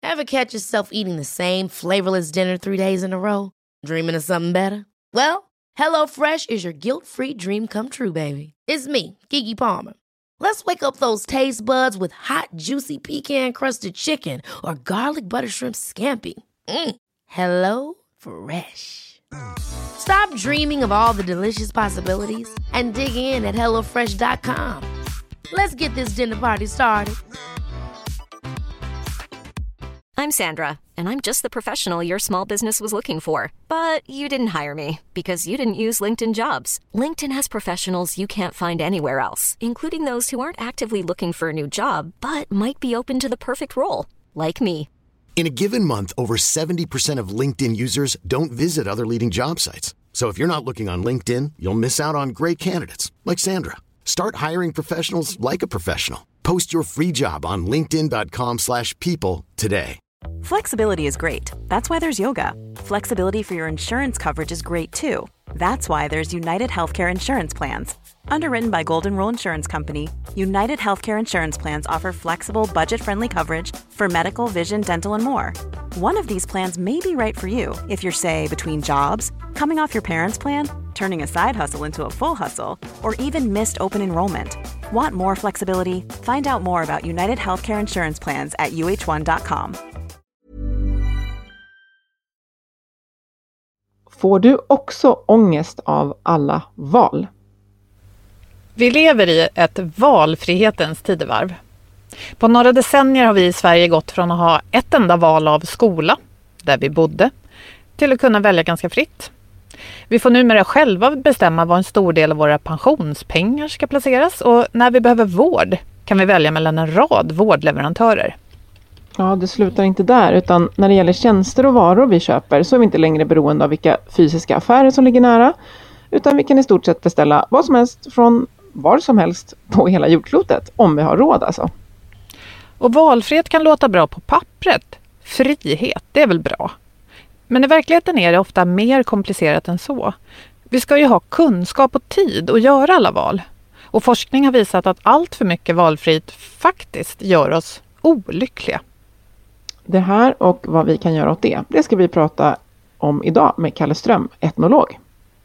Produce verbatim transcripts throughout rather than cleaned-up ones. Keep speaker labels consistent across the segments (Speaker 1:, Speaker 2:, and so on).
Speaker 1: Ever catch yourself eating the same flavorless dinner three days in a row? Dreaming of something better? Well, HelloFresh is your guilt-free dream come true, baby. It's me, Keke Palmer. Let's wake up those taste buds with hot, juicy pecan-crusted chicken or garlic butter shrimp scampi. Mm. Hello Fresh. Stop dreaming of all the delicious possibilities and dig in at hello fresh dot com. Let's get this dinner party started.
Speaker 2: I'm Sandra, and I'm just the professional your small business was looking for. But you didn't hire me because you didn't use LinkedIn Jobs. LinkedIn has professionals you can't find anywhere else, including those who aren't actively looking for a new job, but might be open to the perfect role, like me.
Speaker 3: In a given month, over seventy percent of LinkedIn users don't visit other leading job sites. So if you're not looking on LinkedIn, you'll miss out on great candidates like Sandra. Start hiring professionals like a professional. Post your free job on linkedin dot com slash people today.
Speaker 4: Flexibility is great. That's why there's yoga. Flexibility for your insurance coverage is great too. That's why there's United Healthcare Insurance Plans. Underwritten by Golden Rule Insurance Company, United Healthcare Insurance Plans offer flexible, budget-friendly coverage for medical, vision, dental, and more. One of these plans may be right for you if you're, say, between jobs, coming off your parents' plan, turning a side hustle into a full hustle, or even missed open enrollment. Want more flexibility? Find out more about United Healthcare Insurance Plans at u h one dot com.
Speaker 5: Får du också ångest av alla val?
Speaker 6: Vi lever i ett valfrihetens tidevarv. På några decennier har vi i Sverige gått från att ha ett enda val av skola, där vi bodde, till att kunna välja ganska fritt. Vi får numera själva bestämma var en stor del av våra pensionspengar ska placeras, och när vi behöver vård kan vi välja mellan en rad vårdleverantörer.
Speaker 5: Ja, det slutar inte där, utan när det gäller tjänster och varor vi köper så är vi inte längre beroende av vilka fysiska affärer som ligger nära, utan vi kan i stort sett beställa vad som helst från var som helst på hela jordklotet, om vi har råd alltså.
Speaker 6: Och valfrihet kan låta bra på pappret. Frihet, det är väl bra. Men i verkligheten är det ofta mer komplicerat än så. Vi ska ju ha kunskap och tid att göra alla val. Och forskning har visat att allt för mycket valfrihet faktiskt gör oss olyckliga.
Speaker 5: Det här och vad vi kan göra åt det, det ska vi prata om idag med Kalle Ström, etnolog.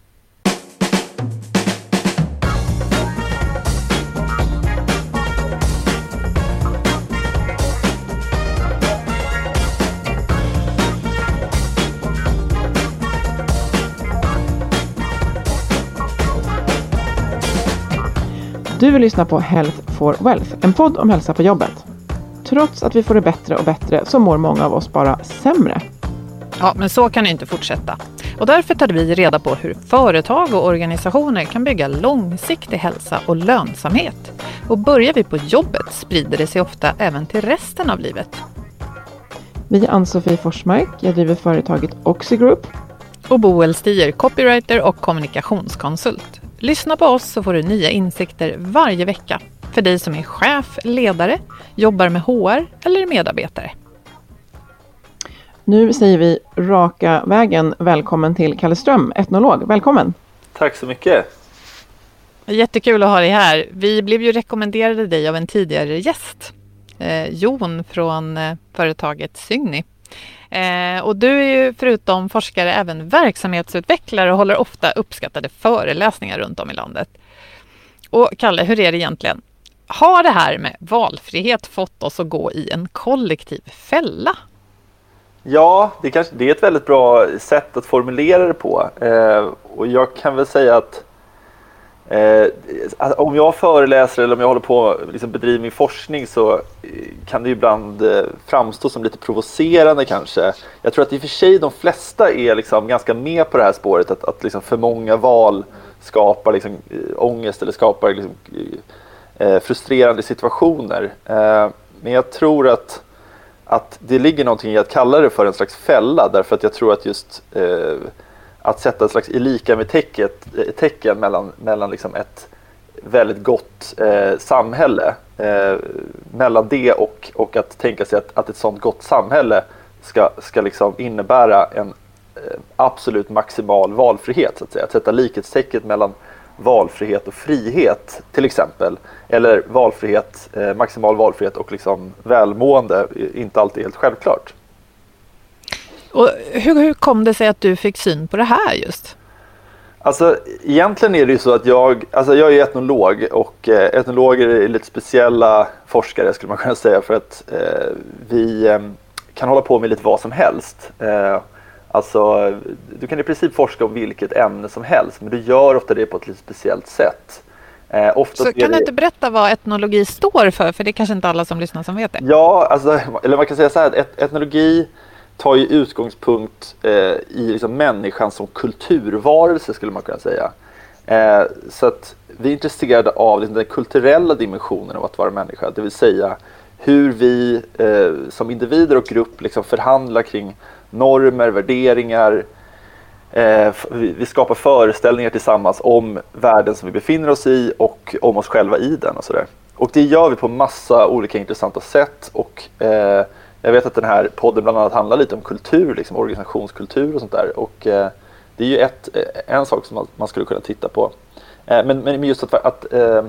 Speaker 5: Du vill lyssna på Health for Wealth, en podd om hälsa på jobbet. Trots att vi får det bättre och bättre så mår många av oss bara sämre.
Speaker 6: Ja, men så kan det inte fortsätta. Och därför tar vi reda på hur företag och organisationer kan bygga långsiktig hälsa och lönsamhet. Och börjar vi på jobbet sprider det sig ofta även till resten av livet.
Speaker 5: Vi är Ann-Sofie Forsmark, jag driver företaget Oxigroup.
Speaker 6: Och Boel Stier, copywriter och kommunikationskonsult. Lyssna på oss så får du nya insikter varje vecka. För dig som är chef, ledare, jobbar med H R eller medarbetare.
Speaker 5: Nu säger vi raka vägen välkommen till Kalle Ström, etnolog. Välkommen!
Speaker 7: Tack så mycket!
Speaker 6: Jättekul att ha dig här. Vi blev ju rekommenderade dig av en tidigare gäst. Eh, Jon från eh, företaget Sygni. Eh, och du är ju förutom forskare även verksamhetsutvecklare och håller ofta uppskattade föreläsningar runt om i landet. Och Kalle, hur är det egentligen? Har det här med valfrihet fått oss att gå i en kollektiv fälla?
Speaker 7: Ja, det, kanske, det är ett väldigt bra sätt att formulera det på. Eh, och jag kan väl säga att eh, om jag föreläser eller om jag håller på liksom bedriver min forskning så kan det ibland eh, framstå som lite provocerande kanske. Jag tror att i och för sig de flesta är liksom ganska med på det här spåret att, att liksom för många val skapar liksom, ångest eller skapar liksom, eh, frustrerande situationer. Eh, men jag tror att att det ligger någonting i att kalla det för en slags fälla, därför att jag tror att just eh, att sätta ett slags i lika med tecket, tecken mellan, mellan liksom ett väldigt gott eh, samhälle eh, mellan det och, och att tänka sig att, att ett sånt gott samhälle ska, ska liksom innebära en eh, absolut maximal valfrihet så att säga. Att sätta likhetstecket mellan valfrihet och frihet till exempel. Eller valfrihet, eh, maximal valfrihet och liksom välmående inte alltid helt självklart.
Speaker 6: Och hur, hur kom det sig att du fick syn på det här just?
Speaker 7: Alltså egentligen är det ju så att jag, alltså jag är etnolog och eh, etnologer är lite speciella forskare skulle man kunna säga för att eh, vi eh, kan hålla på med lite vad som helst. Eh, alltså du kan i princip forska om vilket ämne som helst men du gör ofta det på ett lite speciellt sätt. Eh, ofta
Speaker 6: så kan
Speaker 7: det...
Speaker 6: du inte berätta vad etnologi står för? För det är kanske inte alla som lyssnar som vet det.
Speaker 7: Ja, alltså, eller man kan säga så här att et- etnologi tar ju utgångspunkt eh, i liksom människan som kulturvarelse skulle man kunna säga. Eh, så att vi är intresserade av liksom, den kulturella dimensionen av att vara människa. Det vill säga hur vi eh, som individer och grupp liksom, förhandlar kring normer, värderingar. Eh, vi, vi skapar föreställningar tillsammans om världen som vi befinner oss i och om oss själva i den och sådär. Och det gör vi på massa olika intressanta sätt och eh, jag vet att den här podden bland annat handlar lite om kultur, liksom organisationskultur och sånt där. Och eh, det är ju ett, en sak som man, man skulle kunna titta på. Eh, men, men just att, att, eh,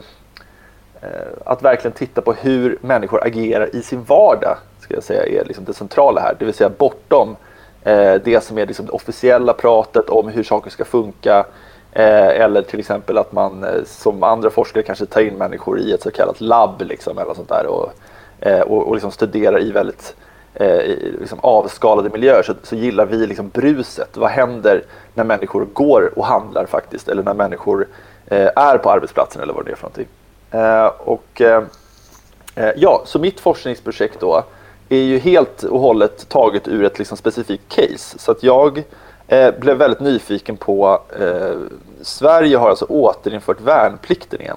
Speaker 7: att verkligen titta på hur människor agerar i sin vardag, ska jag säga, är liksom det centrala här. Det vill säga bortom eh, det som är liksom det officiella pratet om hur saker ska funka. Eh, eller till exempel att man eh, som andra forskare kanske tar in människor i ett så kallat labb liksom, eller sånt där. Och, eh, och, och liksom studerar i väldigt eh, liksom avskalade miljöer så, så gillar vi liksom bruset. Vad händer när människor går och handlar faktiskt? Eller när människor eh, är på arbetsplatsen eller vad det är för någonting. Eh, och eh, ja, så mitt forskningsprojekt då är ju helt och hållet taget ur ett liksom specifikt case. Så att jag eh, blev väldigt nyfiken på eh, Sverige har alltså återinfört värnplikten igen.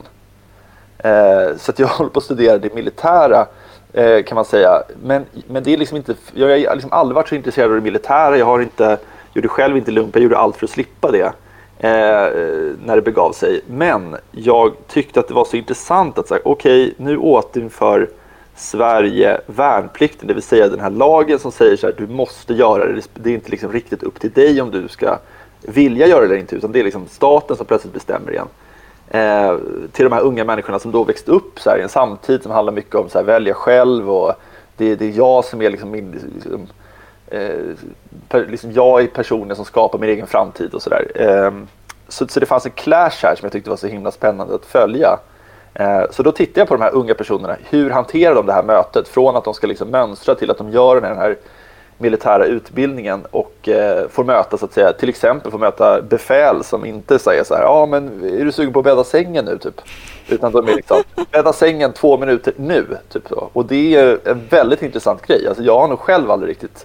Speaker 7: Eh, så att jag håller på att studera det militära eh, kan man säga. Men, men det är liksom inte, jag har liksom aldrig varit så intresserad av det militära. Jag har inte, gjorde själv inte lumpen, jag gjorde allt för att slippa det. Eh, när det begav sig. Men jag tyckte att det var så intressant att säga, okej, okay, nu återinför Sverige värnplikten, det vill säga den här lagen som säger så här, du måste göra det, det är inte liksom riktigt upp till dig om du ska vilja göra det eller inte, utan det är liksom staten som plötsligt bestämmer igen. Eh, till de här unga människorna som då växte upp så här, i en samtid som handlar mycket om så här, välja själv och det, det är jag som är liksom min, liksom, eh, per, liksom jag är personen som skapar min egen framtid och sådär. Eh, så, så det fanns en clash här som jag tyckte var så himla spännande att följa. Eh, så då tittade jag på de här unga personerna, hur hanterar de det här mötet från att de ska liksom mönstra till att de gör den här militära utbildningen och eh, får möta så att säga, till exempel får möta befäl som inte säger så här, ja men är du sugen på att bädda sängen nu typ, utan de är liksom, bädda sängen två minuter nu typ så. Och det är en väldigt intressant grej, alltså jag har nog själv aldrig riktigt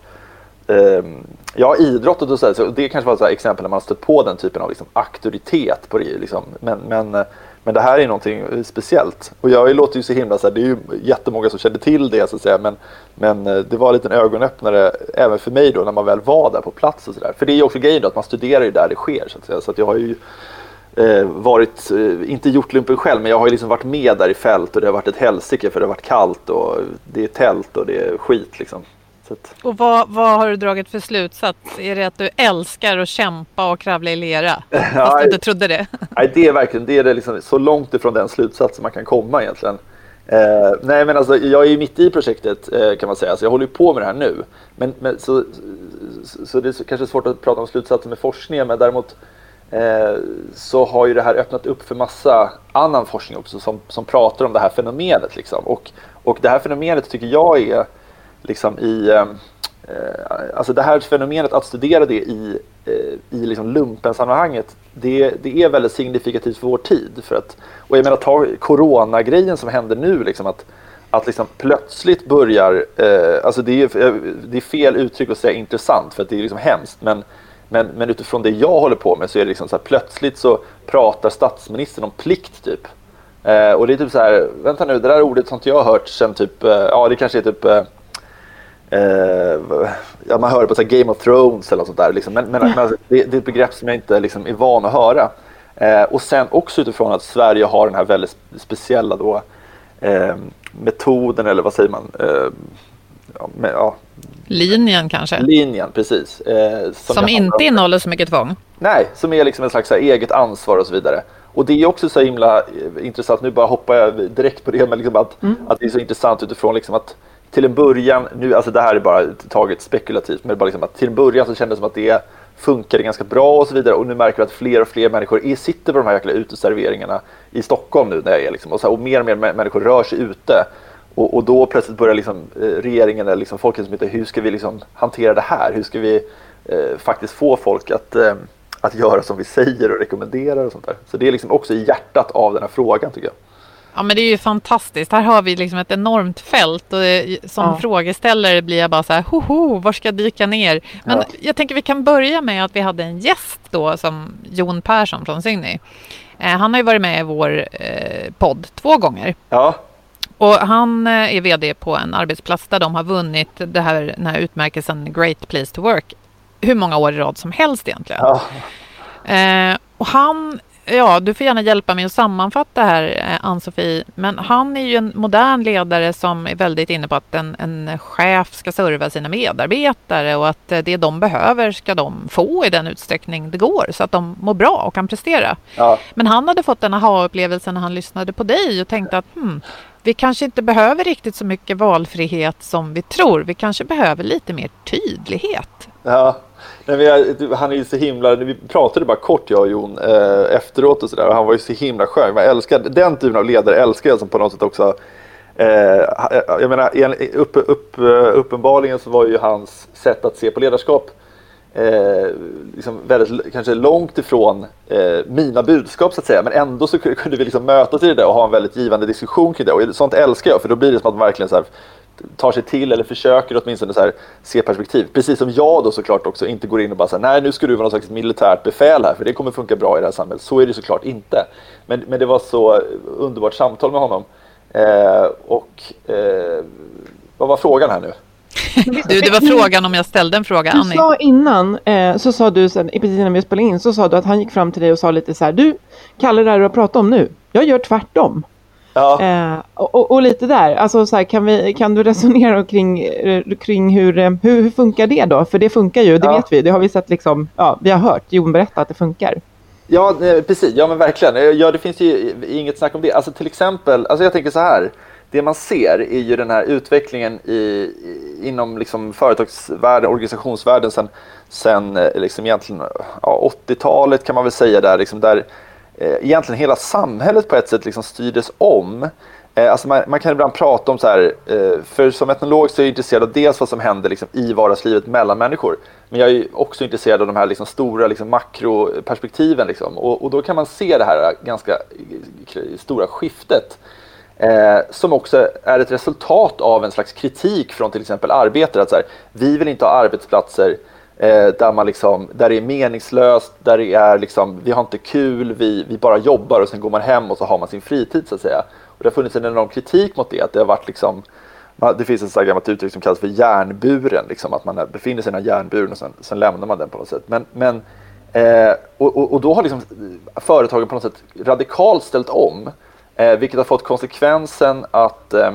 Speaker 7: eh, jag har idrottat och så här, så det kanske var ett exempel när man har stött på den typen av liksom, auktoritet på det liksom, men, men Men det här är någonting speciellt. Och jag låter ju så himla så här, det är ju jättemånga som kände till det så att säga, men, men det var en liten ögonöppnare även för mig då när man väl var där på plats och sådär. För det är ju också grejen då att man studerar ju där det sker så att säga. Så att jag har ju eh, varit, eh, inte gjort lumpen själv, men jag har ju liksom varit med där i fält och det har varit ett helsike för det har varit kallt och det är tält och det är skit liksom.
Speaker 6: Och vad, vad har du dragit för slutsats? Är det att du älskar att kämpa och kravla i lera? Fast du inte trodde det.
Speaker 7: Nej, det är verkligen det är det liksom så långt ifrån den slutsatsen man kan komma egentligen. Eh, nej, men alltså jag är ju mitt i projektet eh, kan man säga. Så jag håller ju på med det här nu. Men, men så, så, så det är kanske svårt att prata om slutsatser med forskningen. Men däremot eh, så har ju det här öppnat upp för massa annan forskning också som, som pratar om det här fenomenet. Liksom. Och, och det här fenomenet tycker jag är liksom i eh, alltså det här fenomenet att studera det i eh, i liksom lumpensammanhanget, det det är väldigt signifikativt för vår tid för att, och jag menar ta coronagrejen som händer nu liksom att att liksom plötsligt börjar eh, alltså det är det är fel uttryck att säga intressant för att det är liksom hemskt, men men men utifrån det jag håller på med så är det liksom så här, plötsligt så pratar statsministern om plikt typ. Eh, och det är typ så här, vänta nu, det där ordet som inte jag har hört sen typ eh, ja det kanske är typ eh, Uh, ja, man hör på så här Game of Thrones eller sånt där liksom. men, men, men alltså, det, det är ett begrepp som jag inte liksom, är van att höra uh, och sen också utifrån att Sverige har den här väldigt speciella då, uh, metoden eller vad säger man uh, ja, med, ja.
Speaker 6: linjen kanske
Speaker 7: linjen, precis uh,
Speaker 6: som, som inte innehåller så mycket tvång.
Speaker 7: Nej, som är liksom en slags här, eget ansvar och så vidare. Och det är också så himla intressant, nu bara hoppar jag direkt på det, men liksom att, mm. att det är så intressant utifrån liksom att till en början, nu, alltså det här är bara taget spekulativt, men bara liksom att till en början så kändes det som att det funkade ganska bra och så vidare, och nu märker vi att fler och fler människor är, sitter på de här jäkla uteserveringarna i Stockholm nu när jag är liksom, och, så här, och mer och mer människor rör sig ute. Och, och då plötsligt börjar liksom, eh, regeringen eller liksom Folkhälsomyndigheten, hur ska vi liksom hantera det här? Hur ska vi eh, faktiskt få folk att, eh, att göra som vi säger och rekommenderar och sånt där? Så det är liksom också i hjärtat av den här frågan, tycker jag.
Speaker 6: Ja, men det är ju fantastiskt. Här har vi liksom ett enormt fält och det, som ja. frågeställare blir jag bara så här, hoho, var ska jag dyka ner? Men ja. jag tänker vi kan börja med att vi hade en gäst då som Jon Persson från Sygny. Eh, han har ju varit med i vår eh, podd två gånger.
Speaker 7: Ja.
Speaker 6: Och han är vd på en arbetsplats där de har vunnit det här, den här utmärkelsen Great Place to Work hur många år i rad som helst egentligen.
Speaker 7: Ja.
Speaker 6: Eh, och han, ja, du får gärna hjälpa mig att sammanfatta här, Ann-Sofie, men han är ju en modern ledare som är väldigt inne på att en, en chef ska serva sina medarbetare och att det de behöver ska de få i den utsträckning det går så att de mår bra och kan prestera.
Speaker 7: Ja.
Speaker 6: Men han hade fått en aha-upplevelse när han lyssnade på dig och tänkte att hmm, vi kanske inte behöver riktigt så mycket valfrihet som vi tror. Vi kanske behöver lite mer tydlighet.
Speaker 7: Ja, nej, men jag, han är ju så himla... Vi pratade bara kort, jag och Jon, eh, efteråt och sådär. Och han var ju så himla skön. Jag älskar, den typen av ledare älskar jag som på något sätt också... Eh, jag menar, upp, upp, uppenbarligen så var ju hans sätt att se på ledarskap eh, liksom väldigt, kanske långt ifrån eh, mina budskap så att säga, men ändå så kunde vi liksom mötas i det där och ha en väldigt givande diskussion kring det, och sånt älskar jag, för då blir det som att man verkligen så här tar sig till eller försöker åtminstone så här se perspektiv, precis som jag då såklart också inte går in och bara säger nej, nu ska du vara någon slags militärt befäl här för det kommer funka bra i det här samhället. Så är det såklart inte, men, men det var så underbart samtal med honom. eh, och eh, vad var frågan här nu?
Speaker 6: Du, det var frågan om jag ställde en fråga, Annie.
Speaker 5: Du sa innan, eh, så sa du sen, precis innan vi spelade in, så sa du att han gick fram till dig och sa lite så här: du, Kalle, det här du har pratat om nu, jag gör tvärtom.
Speaker 7: Ja.
Speaker 5: Eh, och, och lite där, alltså så här, kan, vi, kan du resonera kring, kring hur, hur, hur funkar det då? För det funkar ju, det ja. vet vi, det har vi sett liksom, ja, vi har hört Jon berätta att det funkar.
Speaker 7: Ja, precis, ja men verkligen, ja det finns ju inget snack om det, alltså till exempel, alltså jag tänker så här. Det man ser är ju den här utvecklingen i, inom liksom företagsvärlden, organisationsvärlden sen, sen liksom egentligen ja, åttiotalet kan man väl säga där, liksom där eh, egentligen hela samhället på ett sätt liksom styrdes om. Eh, alltså man, man kan ibland prata om så här, eh, för som etnolog så är jag intresserad av dels vad som händer liksom i vardagslivet mellan människor. Men jag är också intresserad av de här liksom stora liksom makroperspektiven. Liksom. Och, och då kan man se det här ganska stora skiftet. Eh, som också är ett resultat av en slags kritik från till exempel arbetare. Att så här, vi vill inte ha arbetsplatser eh, där, man liksom, där det är meningslöst, där det är liksom, vi har inte kul, vi, vi bara jobbar och sen går man hem och så har man sin fritid så att säga. Och det har funnits en enorm kritik mot det, att det har varit liksom, det finns ett sådant gammalt uttryck som kallas för järnburen, liksom, att man befinner sig i den här järnburen och sen, sen lämnar man den på något sätt. Men, men, eh, och, och, och då har liksom företagen på något sätt radikalt ställt om. Eh, vilket har fått konsekvensen att eh,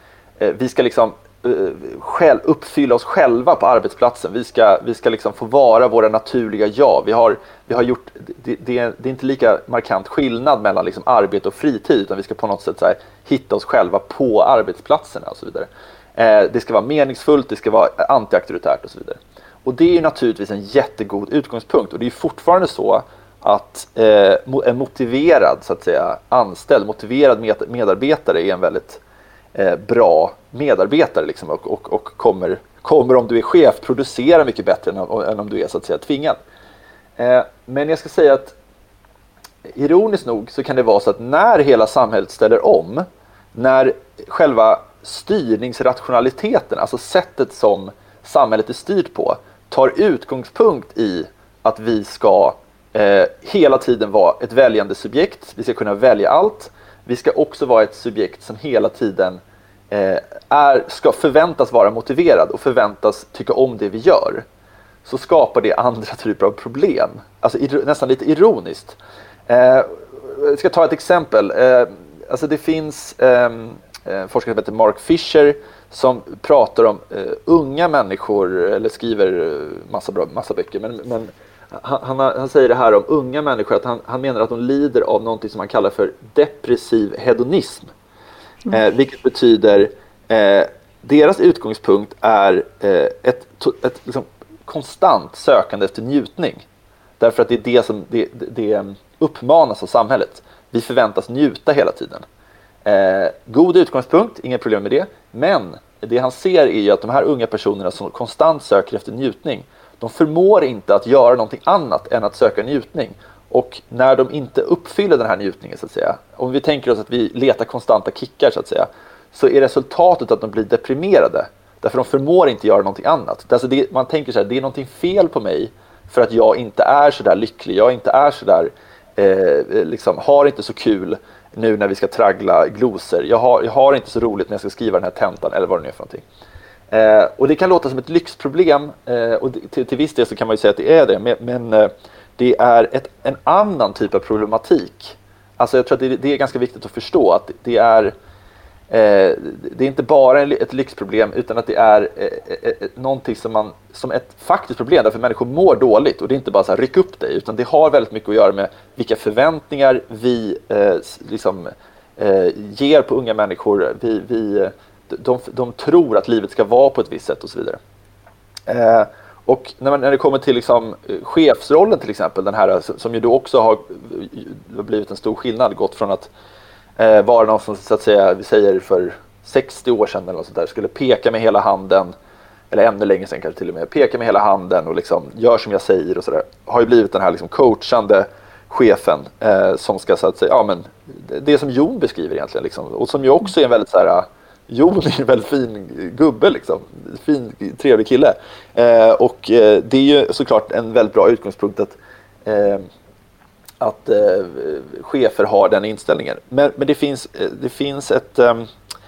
Speaker 7: vi ska liksom eh, själv, uppfylla oss själva på arbetsplatsen. Vi ska, vi ska liksom få vara våra naturliga jag. Vi har, vi har gjort, det, det, är, det är inte lika markant skillnad mellan liksom arbete och fritid, utan vi ska på något sätt så här, hitta oss själva på arbetsplatserna och så vidare. Eh, det ska vara meningsfullt, det ska vara antiauktoritärt och så vidare. Och det är ju naturligtvis en jättegod utgångspunkt, och det är fortfarande så att eh, en motiverad så att säga, anställd, motiverad med, medarbetare är en väldigt eh, bra medarbetare liksom, och, och, och kommer, kommer om du är chef producera mycket bättre än, än om du är så att säga tvingad. Eh, men jag ska säga att ironiskt nog så kan det vara så att när hela samhället ställer om, när själva styrningsrationaliteten, alltså sättet som samhället är styrt på, tar utgångspunkt i att vi ska Eh, hela tiden vara ett väljande subjekt. Vi ska kunna välja allt. Vi ska också vara ett subjekt som hela tiden eh, är, ska förväntas vara motiverad och förväntas tycka om det vi gör. Så skapar det andra typer av problem. Alltså ir- nästan lite ironiskt. Eh, jag ska ta ett exempel. Eh, alltså det finns eh, en forskare som heter Mark Fisher som pratar om eh, unga människor, eller skriver massa, bra, massa böcker, men, men han, han, han säger det här om unga människor, att han, han menar att de lider av någonting som han kallar för depressiv hedonism. Mm. Eh, vilket betyder, eh, deras utgångspunkt är eh, ett, ett liksom, konstant sökande efter njutning. Därför att det är det som det, det uppmanas av samhället. Vi förväntas njuta hela tiden. Eh, god utgångspunkt, inga problem med det. Men det han ser är ju att de här unga personerna som konstant söker efter njutning, de förmår inte att göra någonting annat än att söka njutning. Och när de inte uppfyller den här njutningen, så att säga, om vi tänker oss att vi letar konstanta kickar, så att säga, så är resultatet att de blir deprimerade. Därför de förmår inte göra någonting annat. Alltså det, man tänker så här, det är någonting fel på mig för att jag inte är så där lycklig. Jag inte är så där, eh, liksom, har inte så kul nu när vi ska traggla glosor. Jag har, jag har inte så roligt när jag ska skriva den här tentan eller vad det nu är för någonting. Eh, och det kan låta som ett lyxproblem, eh, och till, till viss del så kan man ju säga att det är det, men, men eh, det är ett, en annan typ av problematik. Alltså jag tror att det, det är ganska viktigt att förstå att det är, eh, det är inte bara ett lyxproblem, utan att det är eh, eh, någonting som, man, som ett faktiskt problem, därför människor mår dåligt, och det är inte bara så här, ryck upp dig, utan det har väldigt mycket att göra med vilka förväntningar vi eh, liksom, eh, ger på unga människor. Vi, vi, de, de tror att livet ska vara på ett visst sätt och så vidare. Eh, och när, man, när det kommer till liksom, chefsrollen till exempel, den här som ju då också har blivit en stor skillnad, gått från att eh, vara någon som, så att säga, vi säger för sextio år sedan eller något sånt där, skulle peka med hela handen, eller ännu längre sedan kanske till och med, peka med hela handen och liksom gör som jag säger och sådär, har ju blivit den här liksom coachande chefen eh, som ska, så att säga, ja men det som Jon beskriver egentligen liksom, och som ju också är en väldigt så här, Jon är en väldigt fin gubbe liksom, fin, trevlig kille, eh, och eh, det är ju såklart en väldigt bra utgångspunkt att eh, att eh, chefer har den inställningen, men, men det finns det finns ett um,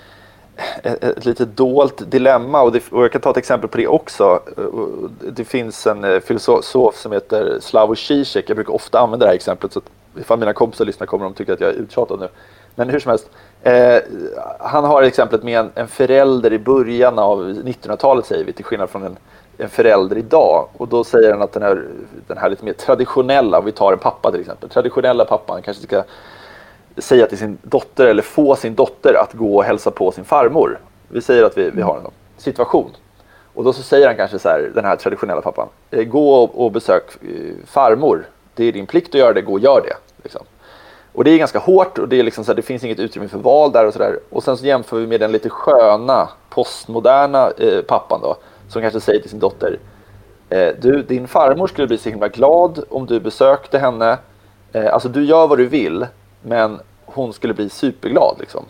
Speaker 7: Ett, ett lite dolt dilemma, och, det, och jag kan ta ett exempel på det också. Det finns en filosof som heter Slavoj Žižek. Jag brukar ofta använda det här exemplet, så att ifall mina kompisar lyssnar kommer de tycka att jag är uttjatad nu. Men hur som helst, eh, han har exemplet med en, en förälder i början av nittonhundratalet, säger vi, till skillnad från en, en förälder idag. Och då säger han att den här, den här lite mer traditionella, om vi tar en pappa till exempel, traditionella pappan kanske ska säga till sin dotter, eller få sin dotter att gå och hälsa på sin farmor. Vi säger att vi, vi har en situation. Och då så säger han kanske så här, den här traditionella pappan, gå och, och besök farmor. Det är din plikt att göra det, gå och gör det. Liksom. Och det är ganska hårt, och det, är liksom så här, det finns inget utrymme för val där och sådär. Och sen så jämför vi med den lite sköna, postmoderna eh, pappan då, som kanske säger till sin dotter, eh, du, din farmor skulle bli så himla glad om du besökte henne. Eh, alltså du gör vad du vill, men hon skulle bli superglad liksom.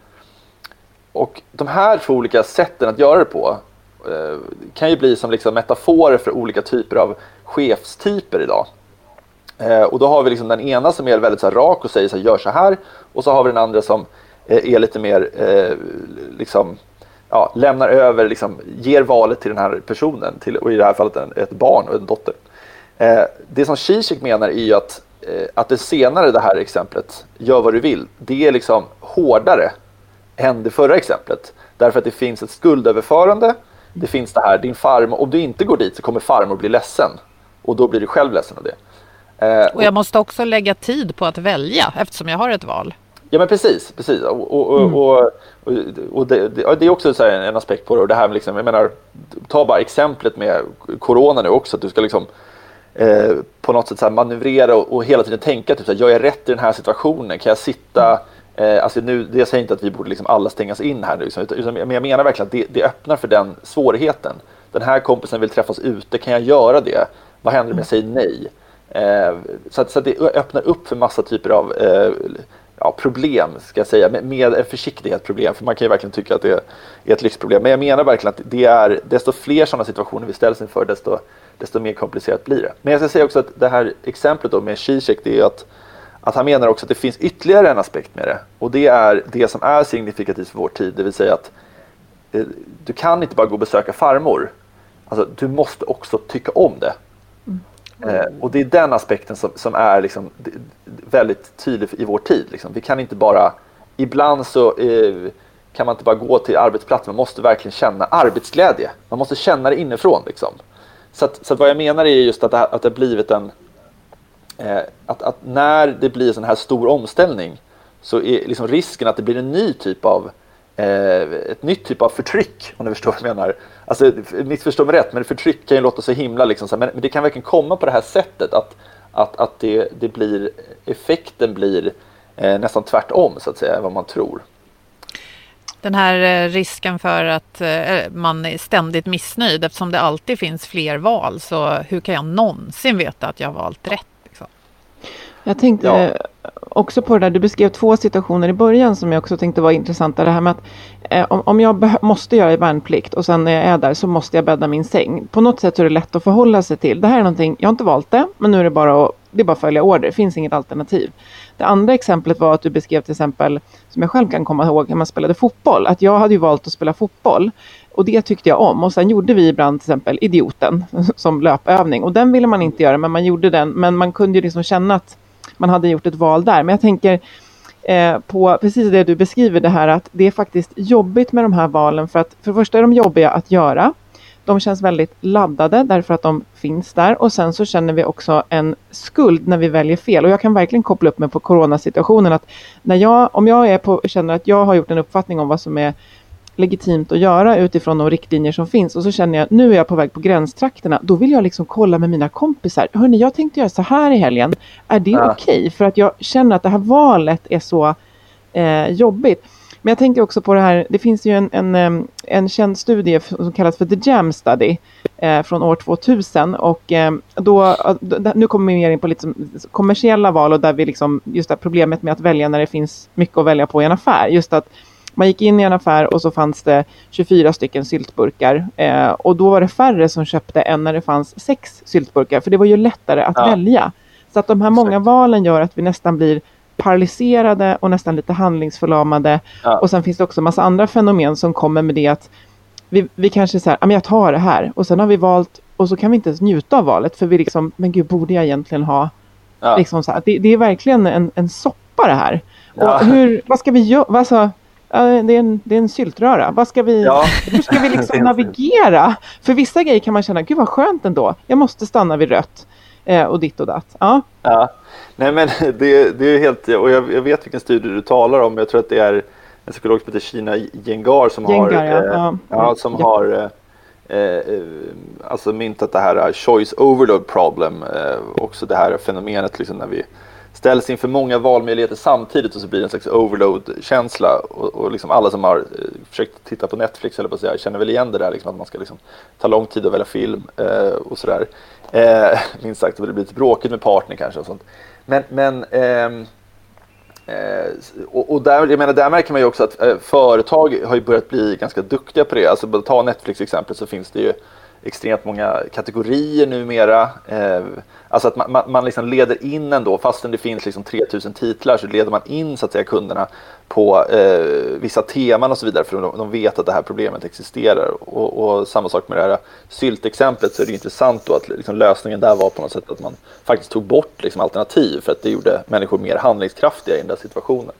Speaker 7: Och de här två olika sätten att göra det på eh, kan ju bli som liksom metaforer för olika typer av chefstyper idag. Eh, och då har vi liksom den ena som är väldigt så här rak och säger så här, gör så här, och så har vi den andra som eh, är lite mer eh, liksom, ja, lämnar över, liksom, ger valet till den här personen, till, och i det här fallet en, ett barn och en dotter. Eh, det som Žižek menar är ju att att det senare, det här exemplet, gör vad du vill, det är liksom hårdare än det förra exemplet. Därför att det finns ett skuldöverförande, det finns det här, din farmor, om du inte går dit så kommer farmor bli ledsen. Och då blir du själv ledsen av det.
Speaker 6: Eh, och jag måste också lägga tid på att välja, eftersom jag har ett val.
Speaker 7: Ja men precis, precis. Och, och, mm. och, och, och det, det är också så här en aspekt på det. Och det här med liksom, jag menar, ta bara exemplet med corona nu också, att du ska liksom Eh, på något sätt så här manövrera och, och hela tiden tänka typ så här, jag är rätt i den här situationen, kan jag sitta eh, alltså nu, jag säger inte att vi borde liksom alla stängas in här nu liksom, utan, men jag menar verkligen att det, det öppnar för den svårigheten. Den här kompisen vill träffas ute, kan jag göra det? Vad händer om jag säger nej? Eh, så, att, så att det öppnar upp för massa typer av eh, ja, problem, ska jag säga, med, med en försiktighetsproblem, för man kan ju verkligen tycka att det är ett lyxproblem, men jag menar verkligen att det är, desto fler sådana situationer vi ställs inför, desto desto mer komplicerat blir det. Men jag ska säga också att det här exemplet då med Žižek, det är att, att han menar också att det finns ytterligare en aspekt med det. Och det är det som är signifikativt för vår tid. Det vill säga att eh, du kan inte bara gå och besöka farmor. Alltså, du måste också tycka om det. Mm. Eh, och det är den aspekten som, som är liksom väldigt tydlig i vår tid. Liksom. Vi kan inte bara, ibland så eh, kan man inte bara gå till arbetsplatsen. Man måste verkligen känna arbetsglädje. Man måste känna det inifrån liksom. så, att, så att vad jag menar är just att det, att det har blivit en eh, att, att när det blir en sån här stor omställning så är liksom risken att det blir en ny typ av eh, ett nytt typ av förtryck, om du förstår vad jag menar. Alltså, missförstå mig rätt, men förtryck kan ju låta så himla liksom, så här, men, men det kan verkligen komma på det här sättet att, att, att det, det blir, effekten blir eh, nästan tvärtom så att säga, vad man tror.
Speaker 6: Den här risken för att eh, man är ständigt missnöjd, eftersom det alltid finns fler val, så hur kan jag någonsin veta att jag har valt rätt? Liksom?
Speaker 5: Jag tänkte ja. också på det där, du beskrev två situationer i början som jag också tänkte var intressanta. Det här med att eh, om, om jag beh- måste göra värnplikt och sen när jag är där så måste jag bädda min säng. På något sätt är det lätt att förhålla sig till. Det här är någonting, jag har inte valt det, men nu är det bara att, det är bara att följa order. Det finns inget alternativ. Det andra exemplet var att du beskrev till exempel, som jag själv kan komma ihåg, när man spelade fotboll. Att jag hade ju valt att spela fotboll. Och det tyckte jag om. Och sen gjorde vi ibland till exempel Idioten som löpövning. Och den ville man inte göra, men man gjorde den. Men man kunde ju liksom känna att man hade gjort ett val där. Men jag tänker eh, på precis det du beskriver, det här att det är faktiskt jobbigt med de här valen. För att för det första är de jobbiga att göra. De känns väldigt laddade därför att de finns där. Och sen så känner vi också en skuld när vi väljer fel. Och jag kan verkligen koppla upp mig på coronasituationen. Att när jag, om jag är på, känner att jag har gjort en uppfattning om vad som är legitimt att göra utifrån de riktlinjer som finns. Och så känner jag, nu är jag på väg på gränstrakterna. Då vill jag liksom kolla med mina kompisar. Hörrni, jag tänkte göra så här i helgen. Är det ja. okej? Okay? För att jag känner att det här valet är så eh, jobbigt. Men jag tänker också på det här, det finns ju en, en, en känd studie som kallas för The Jam Study eh, från år tvåtusen. Och eh, då, nu kommer vi mer in på lite som kommersiella val och där vi liksom, just det här problemet med att välja när det finns mycket att välja på i en affär. Just att man gick in i en affär och så fanns det tjugofyra stycken syltburkar. Eh, och då var det färre som köpte än när det fanns sex syltburkar. För det var ju lättare att ja. välja. Så att de här många valen gör att vi nästan blir paralyserade och nästan lite handlingsförlamade. Ja. Och sen finns det också en massa andra fenomen som kommer med det att vi, vi kanske säger, ja men jag tar det här. Och sen har vi valt, och så kan vi inte ens njuta av valet. För vi liksom, men gud, borde jag egentligen ha ja. liksom så här. Det, det är verkligen en, en soppa det här. Ja. Och hur, vad ska vi göra? Alltså, det är en, det är en syltröra. Vad ska vi, ja. Hur ska vi liksom navigera? För vissa grejer kan man känna, gud vad skönt ändå. Jag måste stanna vid rött. Eh, och ditt och datt. Ja.
Speaker 7: Ja. Nej men det, det är helt, och jag, jag vet vilken studie du talar om. Jag tror att det är en psykolog som heter Sheena Iyengar som
Speaker 5: Iyengar,
Speaker 7: har,
Speaker 5: ja.
Speaker 7: Eh,
Speaker 5: ja.
Speaker 7: ja, som
Speaker 5: ja.
Speaker 7: har eh, eh, alltså myntat det här choice overload problem. Eh, också det här fenomenet liksom när vi ställs inför många valmöjligheter samtidigt och så blir det en slags overload-känsla och, och liksom alla som har eh, försökt titta på Netflix eller på så här, känner väl igen det där liksom, att man ska liksom ta lång tid att välja film eh, och sådär. Eh, minst sagt, det blir lite bråkigt med partner kanske och sånt. Men, men eh, eh, och, och där, jag menar, där märker man ju också att eh, företag har ju börjat bli ganska duktiga på det. Alltså bara ta Netflix exempel, så finns det ju extremt många kategorier numera. Eh, alltså att man, man, man liksom leder in ändå, fastän det finns liksom tre tusen titlar, så leder man in så att säga kunderna på eh, vissa teman och så vidare, för de, de vet att det här problemet existerar. Och, och samma sak med det här syltexemplet, så är det intressant då att liksom lösningen där var på något sätt att man faktiskt tog bort liksom alternativ, för att det gjorde människor mer handlingskraftiga i den där situationen.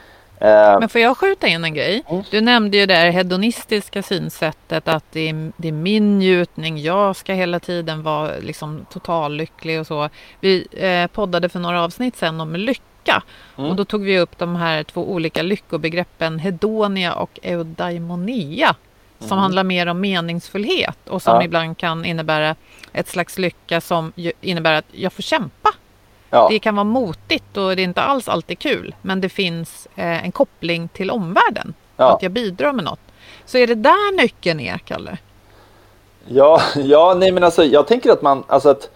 Speaker 6: Men får jag skjuta in en grej? Du nämnde ju det här hedonistiska synsättet, att det är, det är min njutning, jag ska hela tiden vara liksom totallycklig och så. Vi eh, poddade för några avsnitt sedan om lycka. Mm. Och då tog vi upp de här två olika lyckobegreppen, hedonia och eudaimonia, som mm. handlar mer om meningsfullhet och som ja. ibland kan innebära ett slags lycka som innebär att jag får kämpa. Ja. Det kan vara motigt och det är inte alls alltid kul, men det finns eh, en koppling till omvärlden. Ja. Att jag bidrar med något. Så är det där nyckeln är, Kalle? Ja,
Speaker 7: ja nej men alltså jag tänker att man, alltså att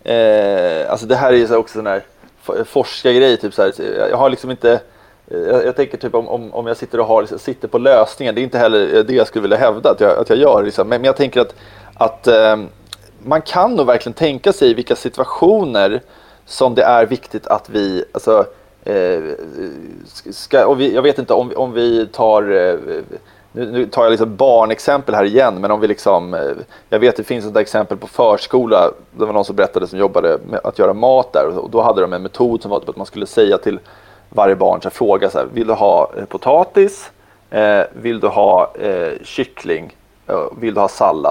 Speaker 7: eh, alltså det här är ju också sån här forskargrej typ så här, jag har liksom inte jag, jag tänker typ om, om, om jag sitter och har liksom, sitter på lösningen, det är inte heller det jag skulle vilja hävda att jag, att jag gör liksom. men, men jag tänker att, att eh, man kan nog verkligen tänka sig vilka situationer som det är viktigt att vi, alltså, eh, ska, och vi, jag vet inte om, om vi tar, eh, nu, nu tar jag liksom barnexempel här igen, men om vi liksom, eh, jag vet det finns ett exempel på förskola, det var någon som berättade som jobbade med att göra mat där, och då hade de en metod som var att man skulle säga till varje barn, så här, fråga så här, vill du ha eh, potatis, eh, vill du ha eh, kyckling, eh, vill du ha sallad?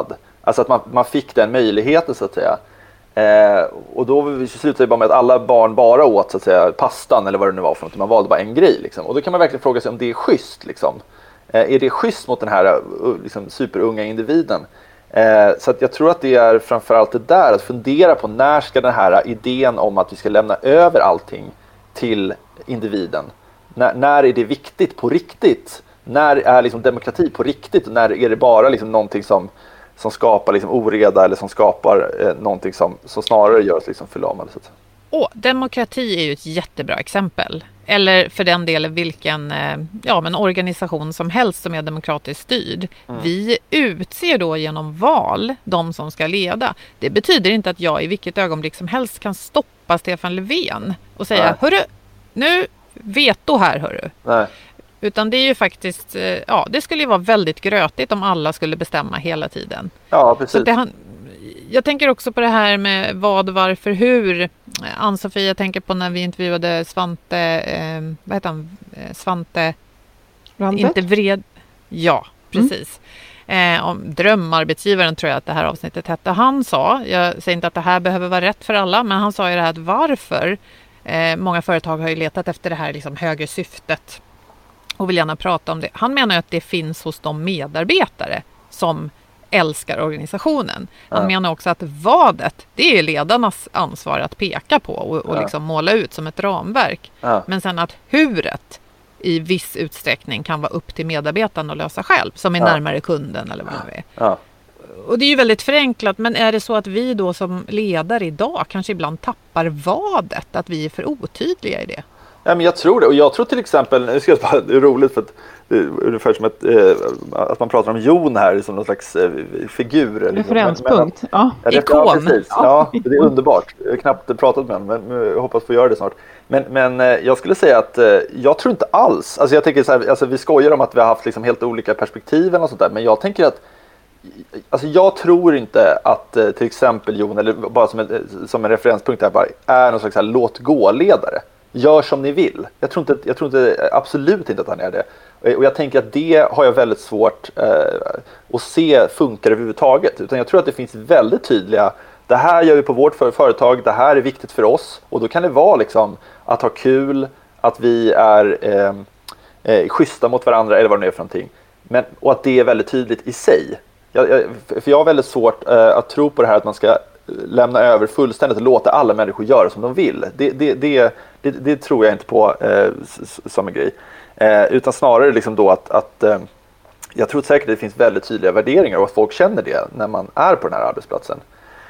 Speaker 7: Alltså att man, man fick den möjligheten så att säga. Eh, och då slutade det bara med att alla barn bara åt så att säga pastan eller vad det nu var för något. Man valde bara en grej liksom. Och då kan man verkligen fråga sig om det är schysst liksom. Eh, är det schysst mot den här uh, liksom, superunga individen? Eh, så att jag tror att det är framförallt det där att fundera på när ska den här idén om att vi ska lämna över allting till individen. När, när är det viktigt på riktigt? När är liksom demokrati på riktigt? Och när är det bara liksom någonting som, som skapar liksom oreda eller som skapar eh, någonting som, som snarare gör oss liksom förlamade? Så att...
Speaker 6: Åh, demokrati är ju ett jättebra exempel. Eller för den delen vilken ja, men organisation som helst som är demokratiskt styrd. Mm. Vi utser då genom val de som ska leda. Det betyder inte att jag i vilket ögonblick som helst kan stoppa Stefan Löfven och säga, hörru, nu veto här, hörru. Nej. Utan det är ju faktiskt, ja, det skulle ju vara väldigt grötigt om alla skulle bestämma hela tiden.
Speaker 7: Ja, precis.
Speaker 6: Så det, jag tänker också på det här med vad, varför, hur. Ann-Sofie, jag tänker på när vi intervjuade Svante, eh, vad heter han? Svante...
Speaker 5: Randet?
Speaker 6: Inte vred... Ja, precis. Mm. Eh, om drömarbetsgivaren tror jag att det här avsnittet hette. Han sa, jag säger inte att det här behöver vara rätt för alla, men han sa ju det här att varför eh, många företag har ju letat efter det här liksom högre syftet och vill gärna prata om det. Han menar ju att det finns hos de medarbetare som älskar organisationen. Han ja. menar också att vadet, det är ledarnas ansvar att peka på och, och ja. liksom måla ut som ett ramverk. Ja. Men sen att huret i viss utsträckning kan vara upp till medarbetaren att lösa själv, som är ja. närmare kunden eller vad det är. Ja. Och det är ju väldigt förenklat, men är det så att vi då som ledare idag kanske ibland tappar vadet, att vi är för otydliga i det?
Speaker 7: Ja, men jag tror det, och jag tror till exempel, nu ska jag bara, det är roligt för att det är ungefär som ett, eh, att man pratar om Jon här som någon slags eh, figur.
Speaker 5: Referenspunkt,
Speaker 7: liksom. ja. ja. Ikon. Ja, precis. Ja, det är underbart. Jag har knappt pratat med honom, men jag hoppas få göra det snart. Men, men eh, jag skulle säga att eh, jag tror inte alls, alltså jag tänker så här, alltså vi skojar om att vi har haft liksom helt olika perspektiv och sånt där, men jag tänker att alltså jag tror inte att eh, till exempel Jon, eller bara som en, som en referenspunkt här, bara är någon slags här, låt gå-ledare. Gör som ni vill. Jag tror, inte, jag tror inte, absolut inte att han är det. Och jag tänker att det har jag väldigt svårt eh, att se funkar överhuvudtaget. Utan jag tror att det finns väldigt tydliga, det här gör vi på vårt företag, det här är viktigt för oss. Och då kan det vara liksom att ha kul, att vi är eh, eh, schyssta mot varandra eller vad det nu är för någonting. Men, och att det är väldigt tydligt i sig. Jag, jag, för jag har väldigt svårt eh, att tro på det här att man ska lämna över fullständigt och låta alla människor göra som de vill. Det, det, det, det, det tror jag inte på eh, som en grej. Eh, utan snarare liksom då att, att eh, jag tror säkert att det finns väldigt tydliga värderingar och att folk känner det när man är på den här arbetsplatsen.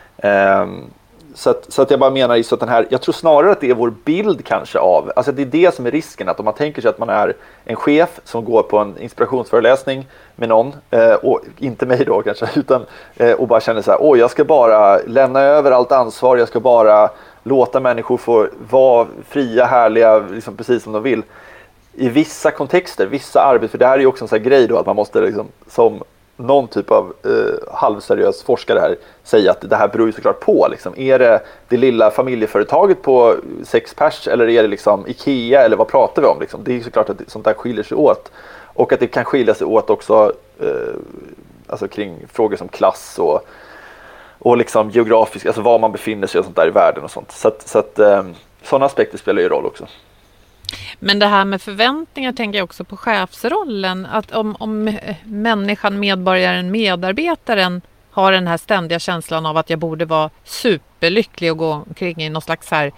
Speaker 7: Eh, så, att, så att jag bara menar så att den här, jag tror snarare att det är vår bild kanske av, alltså det är det som är risken, att om man tänker sig att man är en chef som går på en inspirationsföreläsning med någon, eh, och inte mig då kanske, utan eh, och bara känner så här, åh jag ska bara lämna över allt ansvar, jag ska bara låta människor få vara fria, härliga, liksom precis som de vill. I vissa kontexter, vissa arbeten, för det här är ju också en sån här grej då att man måste liksom, som någon typ av eh, halvseriös forskare här säga att det här beror ju såklart på liksom. Är det det lilla familjeföretaget på sex pers eller är det liksom Ikea eller vad pratar vi om liksom? Det är ju såklart att sånt där skiljer sig åt och att det kan skilja sig åt också eh, alltså kring frågor som klass och och liksom geografiskt, alltså var man befinner sig och sånt där i världen och sånt. Så att, så att eh, sådana aspekter spelar ju roll också.
Speaker 6: Men det här med förväntningar tänker jag också på chefsrollen. Att om, om människan, medborgaren, medarbetaren har den här ständiga känslan av att jag borde vara superlycklig och gå omkring i någon slags här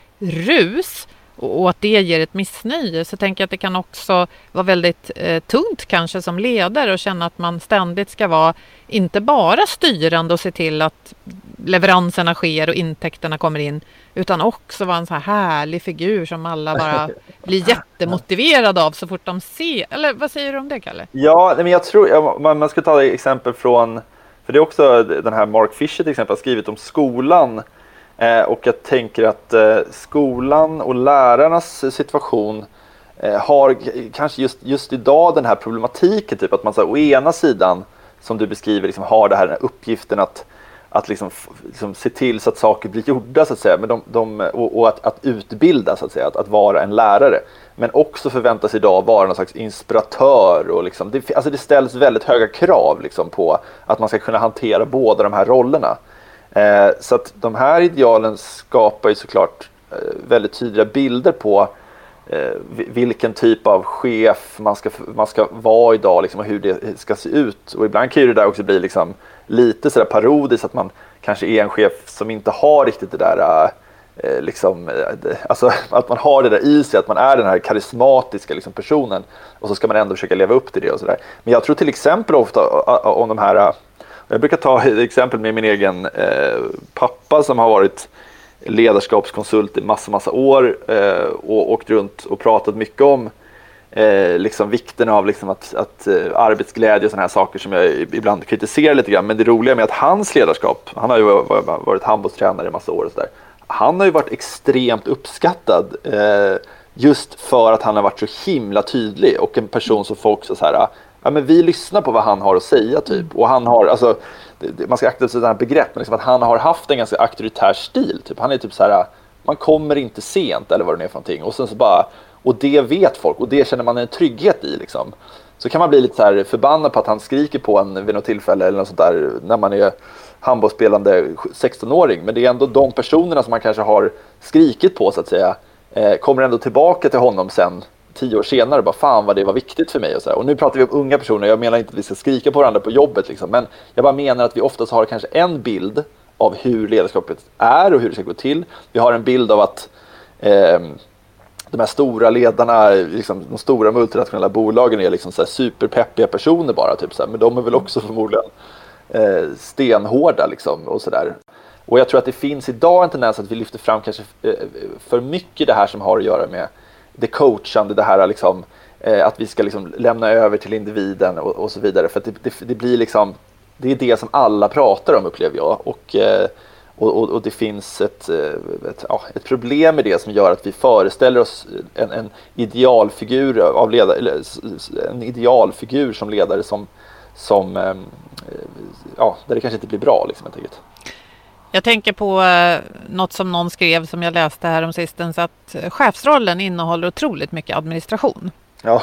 Speaker 6: rus och, och att det ger ett missnöje, så tänker jag att det kan också vara väldigt eh, tungt kanske som ledare och känna att man ständigt ska vara inte bara styrande och se till att leveranserna sker och intäkterna kommer in, utan också vara en så här härlig figur som alla bara blir jättemotiverade av så fort de ser. Eller vad säger du om det, Kalle?
Speaker 7: Ja, men jag tror man, man ska ta ett exempel från, för det är också den här Mark Fisher till exempel har skrivit om skolan, eh, och jag tänker att eh, skolan och lärarnas situation eh, har kanske just, just idag den här problematiken, typ att man så här, å ena sidan som du beskriver liksom, har det här uppgiften att att liksom, liksom se till så att saker blir gjorda så att säga, men de, de, och, och att, att utbilda så att säga, att, att vara en lärare, men också förväntas idag vara någon slags inspiratör och liksom, det, alltså det ställs väldigt höga krav liksom på att man ska kunna hantera båda de här rollerna. Eh, så att de här idealen skapar ju såklart eh, väldigt tydliga bilder på eh, vilken typ av chef man ska, man ska vara idag liksom, och hur det ska se ut. Och ibland kan ju det där också bli liksom, lite sådär parodiskt, att man kanske är en chef som inte har riktigt det där eh, liksom, eh, alltså att man har det där i sig, att man är den här karismatiska liksom, personen, och så ska man ändå försöka leva upp till det och sådär. Men jag tror till exempel ofta om de här, jag brukar ta ett exempel med min egen eh, pappa som har varit ledarskapskonsult i massa, massa år eh, och åkt runt och pratat mycket om eh, liksom vikten av liksom att, att eh, arbetsglädje och sådana här saker som jag ibland kritiserar lite grann. Men det roliga med att hans ledarskap, han har ju varit, varit handbollstränare i massa år och så där. Han har ju varit extremt uppskattad eh, just för att han har varit så himla tydlig och en person som folk så här, ja, men vi lyssnar på vad han har att säga typ. Och han har, alltså, man ska akta sig sådana här begrepp, men liksom att han har haft en ganska auktoritär stil typ. Han är typ så här, man kommer inte sent eller vad det är för någonting, och sen så bara, och det vet folk och det känner man en trygghet i liksom. Så kan man bli lite så här förbannad på att han skriker på en vid något tillfälle eller något sånt där när man är handbollsspelande sexton-åring, men det är ändå de personerna som man kanske har skrikit på så att säga, eh, kommer ändå tillbaka till honom sen tio år senare, bara fan vad det var viktigt för mig och så här. Och nu pratar vi om unga personer, jag menar inte att vi ska skrika på varandra på jobbet liksom, men jag bara menar att vi oftast har kanske en bild av hur ledarskapet är och hur det ska gå till. Vi har en bild av att eh, de här stora ledarna, liksom, de stora multinationella bolagen är liksom så här superpeppiga personer bara typ så här, men de är väl också förmodligen eh, stenhårda liksom och sådär. Och jag tror att det finns idag en tendens att vi lyfter fram kanske eh, för mycket det här som har att göra med det coachande, det här liksom, eh, att vi ska liksom lämna över till individen och, och så vidare, för att det, det, det blir liksom, det är det som alla pratar om, upplever jag, och, eh, och, och det finns ett, ett, ja, ett problem med det som gör att vi föreställer oss en, en idealfigur av ledare, eller en idealfigur som ledare som, som eh, ja, där det kanske inte blir bra liksom, helt enkelt.
Speaker 6: Jag tänker på eh, något som någon skrev som jag läste här om sistens, att chefsrollen innehåller otroligt mycket administration.
Speaker 7: Ja.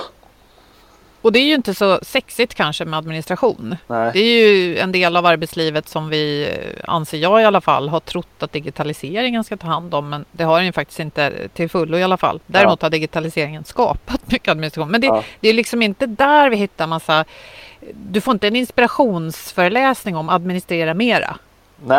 Speaker 6: Och det är ju inte så sexigt kanske med administration.
Speaker 7: Nej.
Speaker 6: Det är ju en del av arbetslivet som vi, anser jag i alla fall, har trott att digitaliseringen ska ta hand om, men det har den ju faktiskt inte till fullo i alla fall. Däremot ja. har digitaliseringen skapat mycket administration. Men det, ja. det är liksom inte där vi hittar massa, du får inte en inspirationsföreläsning om administrera mera.
Speaker 7: Nej.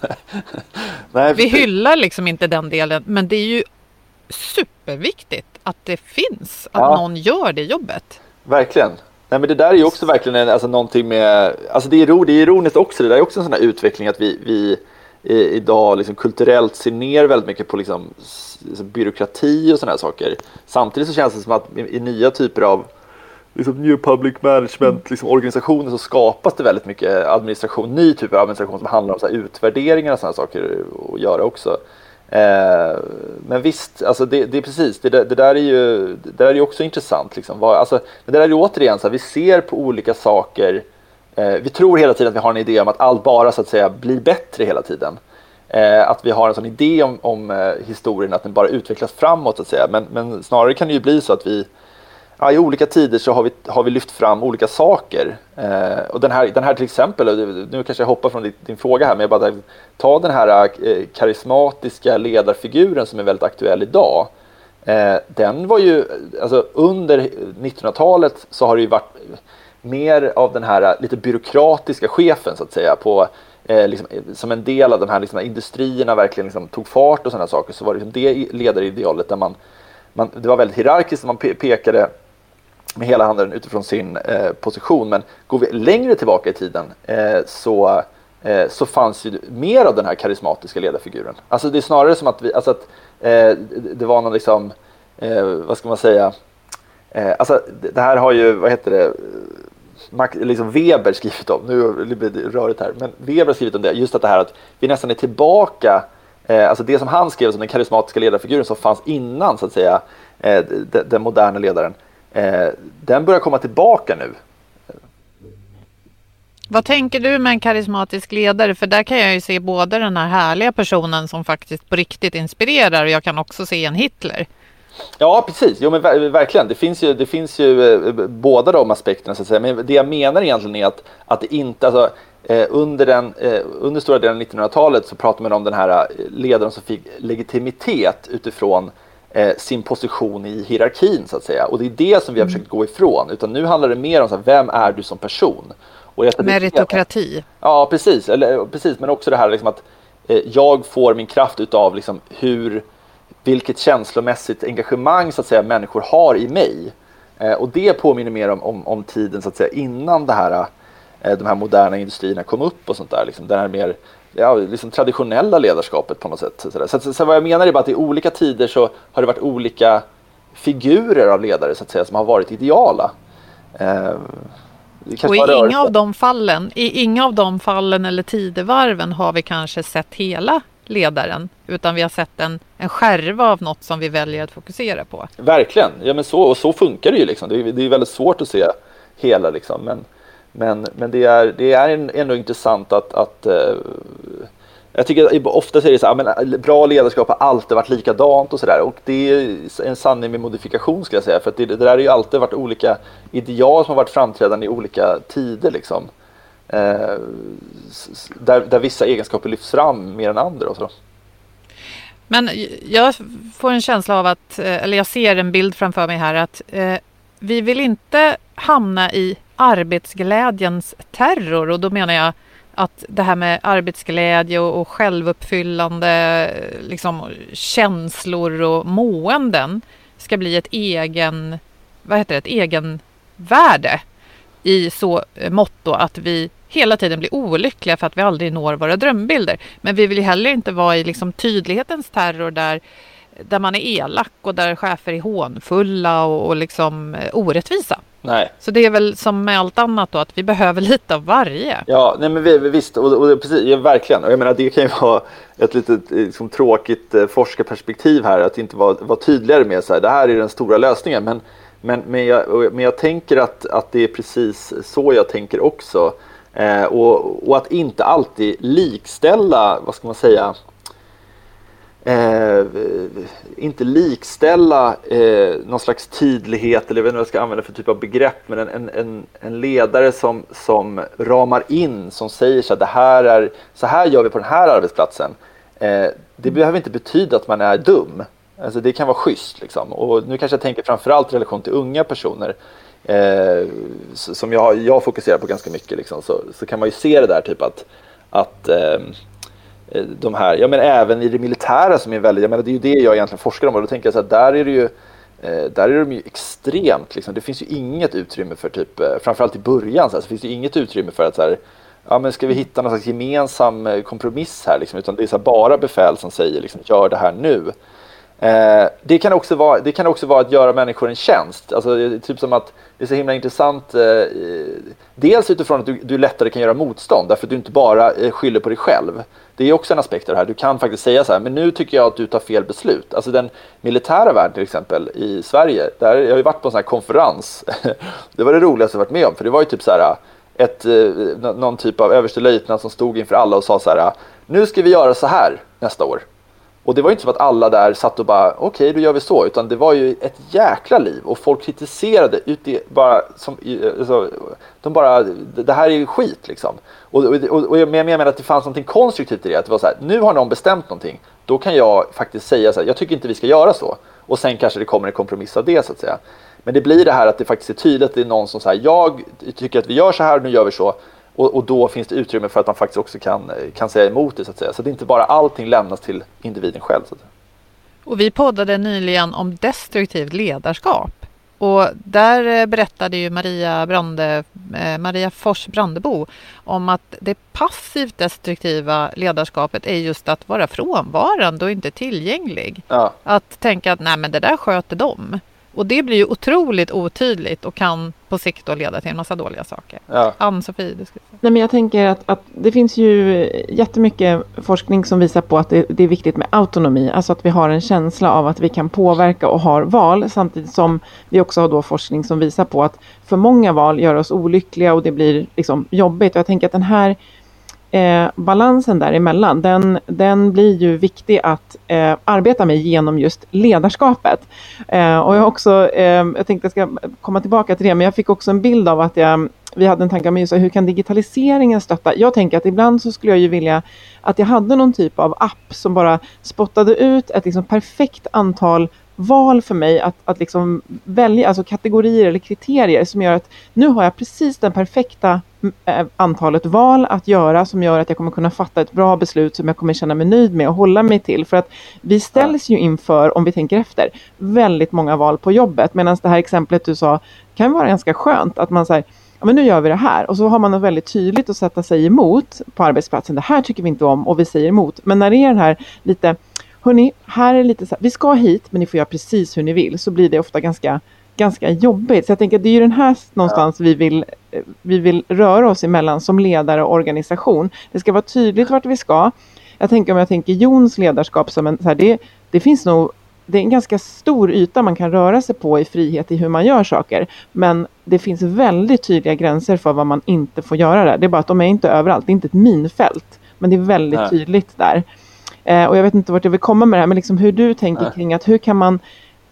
Speaker 7: Nej,
Speaker 6: vi hyllar liksom inte den delen, men det är ju superviktigt att det finns, att ja. någon gör det jobbet.
Speaker 7: Verkligen. Nej, men det där är ju också verkligen en, alltså, någonting med, alltså det är, ro, det är ironiskt också, det där är också en sån här utveckling att vi, vi i, idag liksom kulturellt ser ner väldigt mycket på liksom, byråkrati och såna här saker. Samtidigt så känns det som att i, i nya typer av liksom new public management liksom, organisationer så skapas det väldigt mycket administration, ny typ av administration som handlar om så här, utvärderingar och sådana saker att göra också. Eh, men visst, alltså det, det är precis, det, det där är ju det där är ju också intressant liksom. Vad, alltså, det där är ju återigen så här, vi ser på olika saker, eh, vi tror hela tiden att vi har en idé om att allt bara så att säga blir bättre hela tiden. Eh, att vi har en sån idé om, om eh, historien, att den bara utvecklas framåt så att säga, men, men snarare kan det ju bli så att vi ja, i olika tider så har vi, har vi lyft fram olika saker. Eh, och den här, den här till exempel, nu kanske jag hoppar från din, din fråga här, men jag bara ta den här eh, karismatiska ledarfiguren som är väldigt aktuell idag. Eh, den var ju, alltså under nittonhundratalet så har det ju varit mer av den här lite byråkratiska chefen så att säga, på, eh, liksom, som en del av de här liksom, industrierna verkligen liksom, tog fart och sådana saker, så var det liksom det ledaridealet där man, man, det var väldigt hierarkiskt, man pe- pekade med hela handen utifrån sin eh, position. Men går vi längre tillbaka i tiden eh, så, eh, så fanns ju mer av den här karismatiska ledarfiguren. Alltså det är snarare som att, vi, alltså att eh, det var någon liksom, eh, vad ska man säga, eh, alltså det här har ju, vad heter det, Max, liksom Weber skrivit om, nu blir det rörigt här, men Weber har skrivit om det, just att det här att vi nästan är tillbaka, eh, alltså det som han skrev som den karismatiska ledarfiguren som fanns innan så att säga, eh, den, den moderna ledaren. Eh, den börjar komma tillbaka nu.
Speaker 6: Vad tänker du med en karismatisk ledare? För där kan jag ju se både den här härliga personen som faktiskt på riktigt inspirerar, och jag kan också se en Hitler.
Speaker 7: Ja, precis. Jo, men ver- verkligen. Det finns ju, det finns ju eh, båda de aspekterna, så att säga. Men det jag menar egentligen är att, att det inte... Alltså, eh, under, den, eh, under stora delen av nittonhundratalet så pratar man om den här ledaren som fick legitimitet utifrån eh, sin position i hierarkin, så att säga. Och det är det som vi har
Speaker 6: Mm.
Speaker 7: försökt gå ifrån. Utan nu handlar det mer om så här, vem är du som person? Och jag
Speaker 6: Meritokrati.
Speaker 7: Ja, precis. Eller, precis. Men också det här liksom att eh, jag får min kraft utav liksom, hur... vilket känslomässigt engagemang, så att säga, människor har i mig. Eh, och det påminner mer om, om, om tiden, så att säga, innan det här, eh, de här moderna industrierna kom upp och sånt där. Liksom, det här mer ja, liksom traditionella ledarskapet på något sätt. Så, så, så, så vad jag menar är bara att i olika tider så har det varit olika figurer av ledare, så att säga, som har varit ideala. Eh,
Speaker 6: och i inga av de fallen, i inga av de fallen eller tidevarven har vi kanske sett hela ledaren, utan vi har sett en, en skärva av något som vi väljer att fokusera på.
Speaker 7: Verkligen, ja, men så, och så funkar det ju liksom. det, är, det är väldigt svårt att se hela liksom. men, men, men det är, det är ändå intressant att, att uh, jag tycker ofta säger det så här, men bra ledarskap har alltid varit likadant och sådär, och det är en sanning med modifikation, ska jag säga, för att det, det där har ju alltid varit olika ideal som har varit framträdande i olika tider liksom. Eh, där, där vissa egenskaper lyfts fram mer än andra och så.
Speaker 6: Men jag får en känsla av att, eller jag ser en bild framför mig här, att eh, vi vill inte hamna i arbetsglädjens terror, och då menar jag att det här med arbetsglädje och, och självuppfyllande liksom, känslor och måenden ska bli ett egen, vad heter det, ett egenvärde i så motto att vi hela tiden blir olyckliga för att vi aldrig når våra drömbilder. Men vi vill ju heller inte vara i liksom tydlighetens terror där, där man är elak och där chefer är hånfulla och, och liksom orättvisa.
Speaker 7: Nej.
Speaker 6: Så det är väl som med allt annat då, att vi behöver lite av varje.
Speaker 7: Ja, nej men vi, visst, och, och precis, ja, verkligen. Och jag menar, det kan ju vara ett litet liksom, tråkigt eh, forskarperspektiv här, att inte vara, vara tydligare med så här, det här är den stora lösningen, men Men, men, jag, men jag tänker att, att det är precis så jag tänker också. Eh, och, och att inte alltid likställa, vad ska man säga, eh, inte likställa eh, någon slags tydlighet, eller jag vet inte vad jag ska använda för typ av begrepp, men en, en, en ledare som, som ramar in, som säger så att det här är, så här gör vi på den här arbetsplatsen. Eh, det behöver inte betyda att man är dum. Alltså det kan vara schysst liksom. Och nu kanske jag tänker framförallt i relation till unga personer eh, som jag, jag fokuserar på ganska mycket liksom. så, så kan man ju se det där typ att, att eh, de här, ja men även i det militära som är väldigt, jag menar det är ju det jag egentligen forskar om, och då tänker jag så att där är det ju eh, där är de ju extremt liksom. Det finns ju inget utrymme för typ, eh, framförallt i början så, här, så finns det ju inget utrymme för att så här, ja men ska vi hitta någon slags gemensam kompromiss här liksom, utan det är så här, bara befäl som säger liksom, gör det här nu. Eh, det, kan också vara, det kan också vara att göra människor en tjänst. Alltså, typ som att det är så himla intressant. Eh, dels utifrån att du, du lättare kan göra motstånd, därför att du inte bara eh, skyller på dig själv. Det är också en aspekt av det här. Du kan faktiskt säga så här, men nu tycker jag att du tar fel beslut. Alltså den militära världen till exempel i Sverige, där jag har ju varit på en sån här konferens. Det var det roligaste jag varit med om, för det var ju typ så här ett, eh, någon typ av överstelöjtnant som stod inför alla och sa så här, nu ska vi göra så här nästa år. Och det var ju inte så att alla där satt och bara, okej, okay, då gör vi så. Utan det var ju ett jäkla liv. Och folk kritiserade ut i, bara, som, alltså, de bara, det här är ju skit liksom. Och, och, och, och jag menar att det fanns någonting konstruktivt i det. Att det var så här, nu har någon bestämt någonting. Då kan jag faktiskt säga så här, jag tycker inte vi ska göra så. Och sen kanske det kommer en kompromiss av det, så att säga. Men det blir det här att det faktiskt är tydligt att det är någon som säger, jag tycker att vi gör så här, nu gör vi så. Och, och då finns det utrymme för att man faktiskt också kan, kan säga emot det, så att säga. Så det är inte bara allting lämnas till individen själv, så att säga.
Speaker 6: Och vi poddade nyligen om destruktivt ledarskap. Och där berättade ju Maria, Brande, eh, Maria Fors Brandebo om att det passivt destruktiva ledarskapet är just att vara frånvarande och inte tillgänglig.
Speaker 7: Ja.
Speaker 6: Att tänka att nej men det där sköter de. Och det blir ju otroligt otydligt och kan på sikt då leda till en massa dåliga saker.
Speaker 7: Ja.
Speaker 6: Ann-Sofie, du ska säga.
Speaker 5: Nej, men jag tänker att, att det finns ju jättemycket forskning som visar på att det, det är viktigt med autonomi. Alltså att vi har en känsla av att vi kan påverka och har val. Samtidigt som vi också har då forskning som visar på att för många val gör oss olyckliga och det blir liksom jobbigt. Och jag tänker att den här Eh, balansen däremellan, den, den blir ju viktig att eh, arbeta med genom just ledarskapet. Eh, och jag också, eh, jag tänkte jag ska komma tillbaka till det, men jag fick också en bild av att jag, vi hade en tanke om just hur kan digitaliseringen stötta? Jag tänker att ibland så skulle jag ju vilja att jag hade någon typ av app som bara spottade ut ett liksom perfekt antal val för mig att, att liksom välja, alltså kategorier eller kriterier som gör att nu har jag precis den perfekta äh, antalet val att göra som gör att jag kommer kunna fatta ett bra beslut som jag kommer känna mig nöjd med och hålla mig till. För att vi ställs ju inför, om vi tänker efter, väldigt många val på jobbet. Medan det här exemplet du sa kan vara ganska skönt att man säger, ja men nu gör vi det här. Och så har man något väldigt tydligt att sätta sig emot på arbetsplatsen. Det här tycker vi inte om och vi säger emot. Men när det är den här lite, hörni, här är lite så här, vi ska hit men ni får göra precis hur ni vill. Så blir det ofta ganska, ganska jobbigt. Så jag tänker att det är ju den här någonstans vi vill, vi vill röra oss emellan som ledare och organisation. Det ska vara tydligt vart vi ska. Jag tänker om jag tänker Jons ledarskap som en, så här, det, det finns nog, det är en ganska stor yta man kan röra sig på i frihet i hur man gör saker. Men det finns väldigt tydliga gränser för vad man inte får göra där. Det är bara att de är inte överallt. Det är inte ett minfält. Men det är väldigt Nej. tydligt där. Eh, och jag vet inte vart jag vill komma med det här. Men liksom hur du tänker Nej. kring att hur kan man...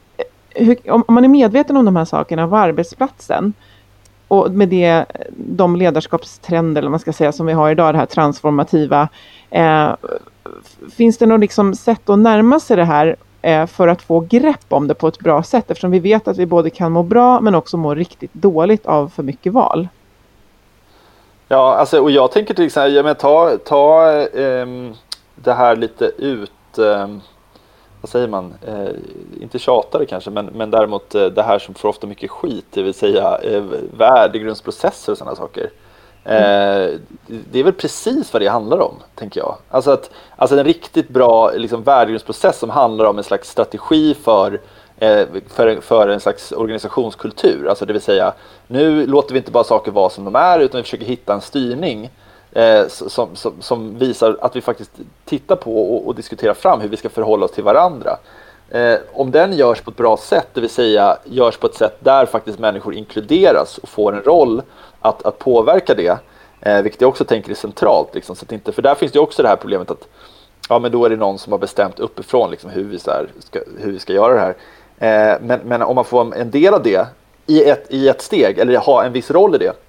Speaker 5: Hur, om man är medveten om de här sakerna på arbetsplatsen. Och med det, de ledarskapstrender eller man ska säga som vi har idag. Det här transformativa. Eh, finns det något liksom sätt att närma sig det här för att få grepp om det på ett bra sätt eftersom vi vet att vi både kan må bra men också må riktigt dåligt av för mycket val.
Speaker 7: Ja, alltså, och jag tänker till exempel, ja, men ta, ta um, det här lite ut, um, vad säger man, uh, inte tjatare kanske, men, men däremot uh, det här som får ofta mycket skit, det vill säga uh, värdegrundsprocesser och sådana saker. Mm. Det är väl precis vad det handlar om, tänker jag. Alltså, att, alltså en riktigt bra liksom, värdegrundsprocess som handlar om en slags strategi för, för, för en slags organisationskultur. Alltså det vill säga, nu låter vi inte bara saker vara som de är utan vi försöker hitta en styrning eh, som, som, som visar att vi faktiskt tittar på och, och diskuterar fram hur vi ska förhålla oss till varandra. Eh, om den görs på ett bra sätt, det vill säga görs på ett sätt där faktiskt människor inkluderas och får en roll att, att påverka det, eh, vilket jag också tänker är centralt liksom, så att inte, för där finns det också det här problemet att ja, men då är det någon som har bestämt uppifrån liksom, hur, vi så här, ska, hur vi ska göra det här, eh, men, men om man får en del av det i ett, i ett steg eller ha en viss roll i det,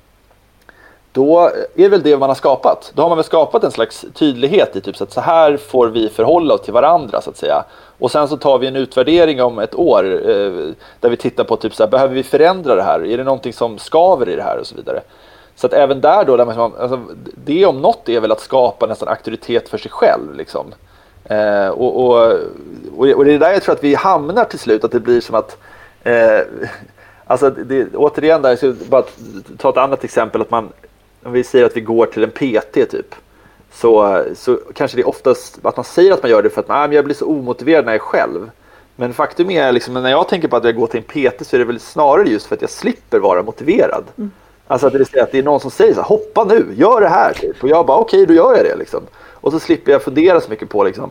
Speaker 7: då är det väl det man har skapat. Då har man väl skapat en slags tydlighet i typ så att så här får vi förhålla oss till varandra så att säga. Och sen så tar vi en utvärdering om ett år eh, där vi tittar på typ så här, behöver vi förändra det här? Är det någonting som skaver i det här och så vidare. Så att även där då, där man, alltså, det om något är väl att skapa nästan auktoritet för sig själv liksom. Eh, och, och, och det är där jag tror att vi hamnar till slut, att det blir som att eh, alltså det, återigen där, så bara ta ett annat exempel, att man, om vi säger att vi går till en P T typ, så, så kanske det är oftast att man säger att man gör det för att man, jag blir så omotiverad när jag är själv. Men faktum är liksom, när jag tänker på att jag går till en P T så är det väl snarare just för att jag slipper vara motiverad. Mm. Alltså det vill säga att det är någon som säger så här, hoppa nu, gör det här typ. Och jag bara okej, okay, då gör jag det liksom. Och så slipper jag fundera så mycket på liksom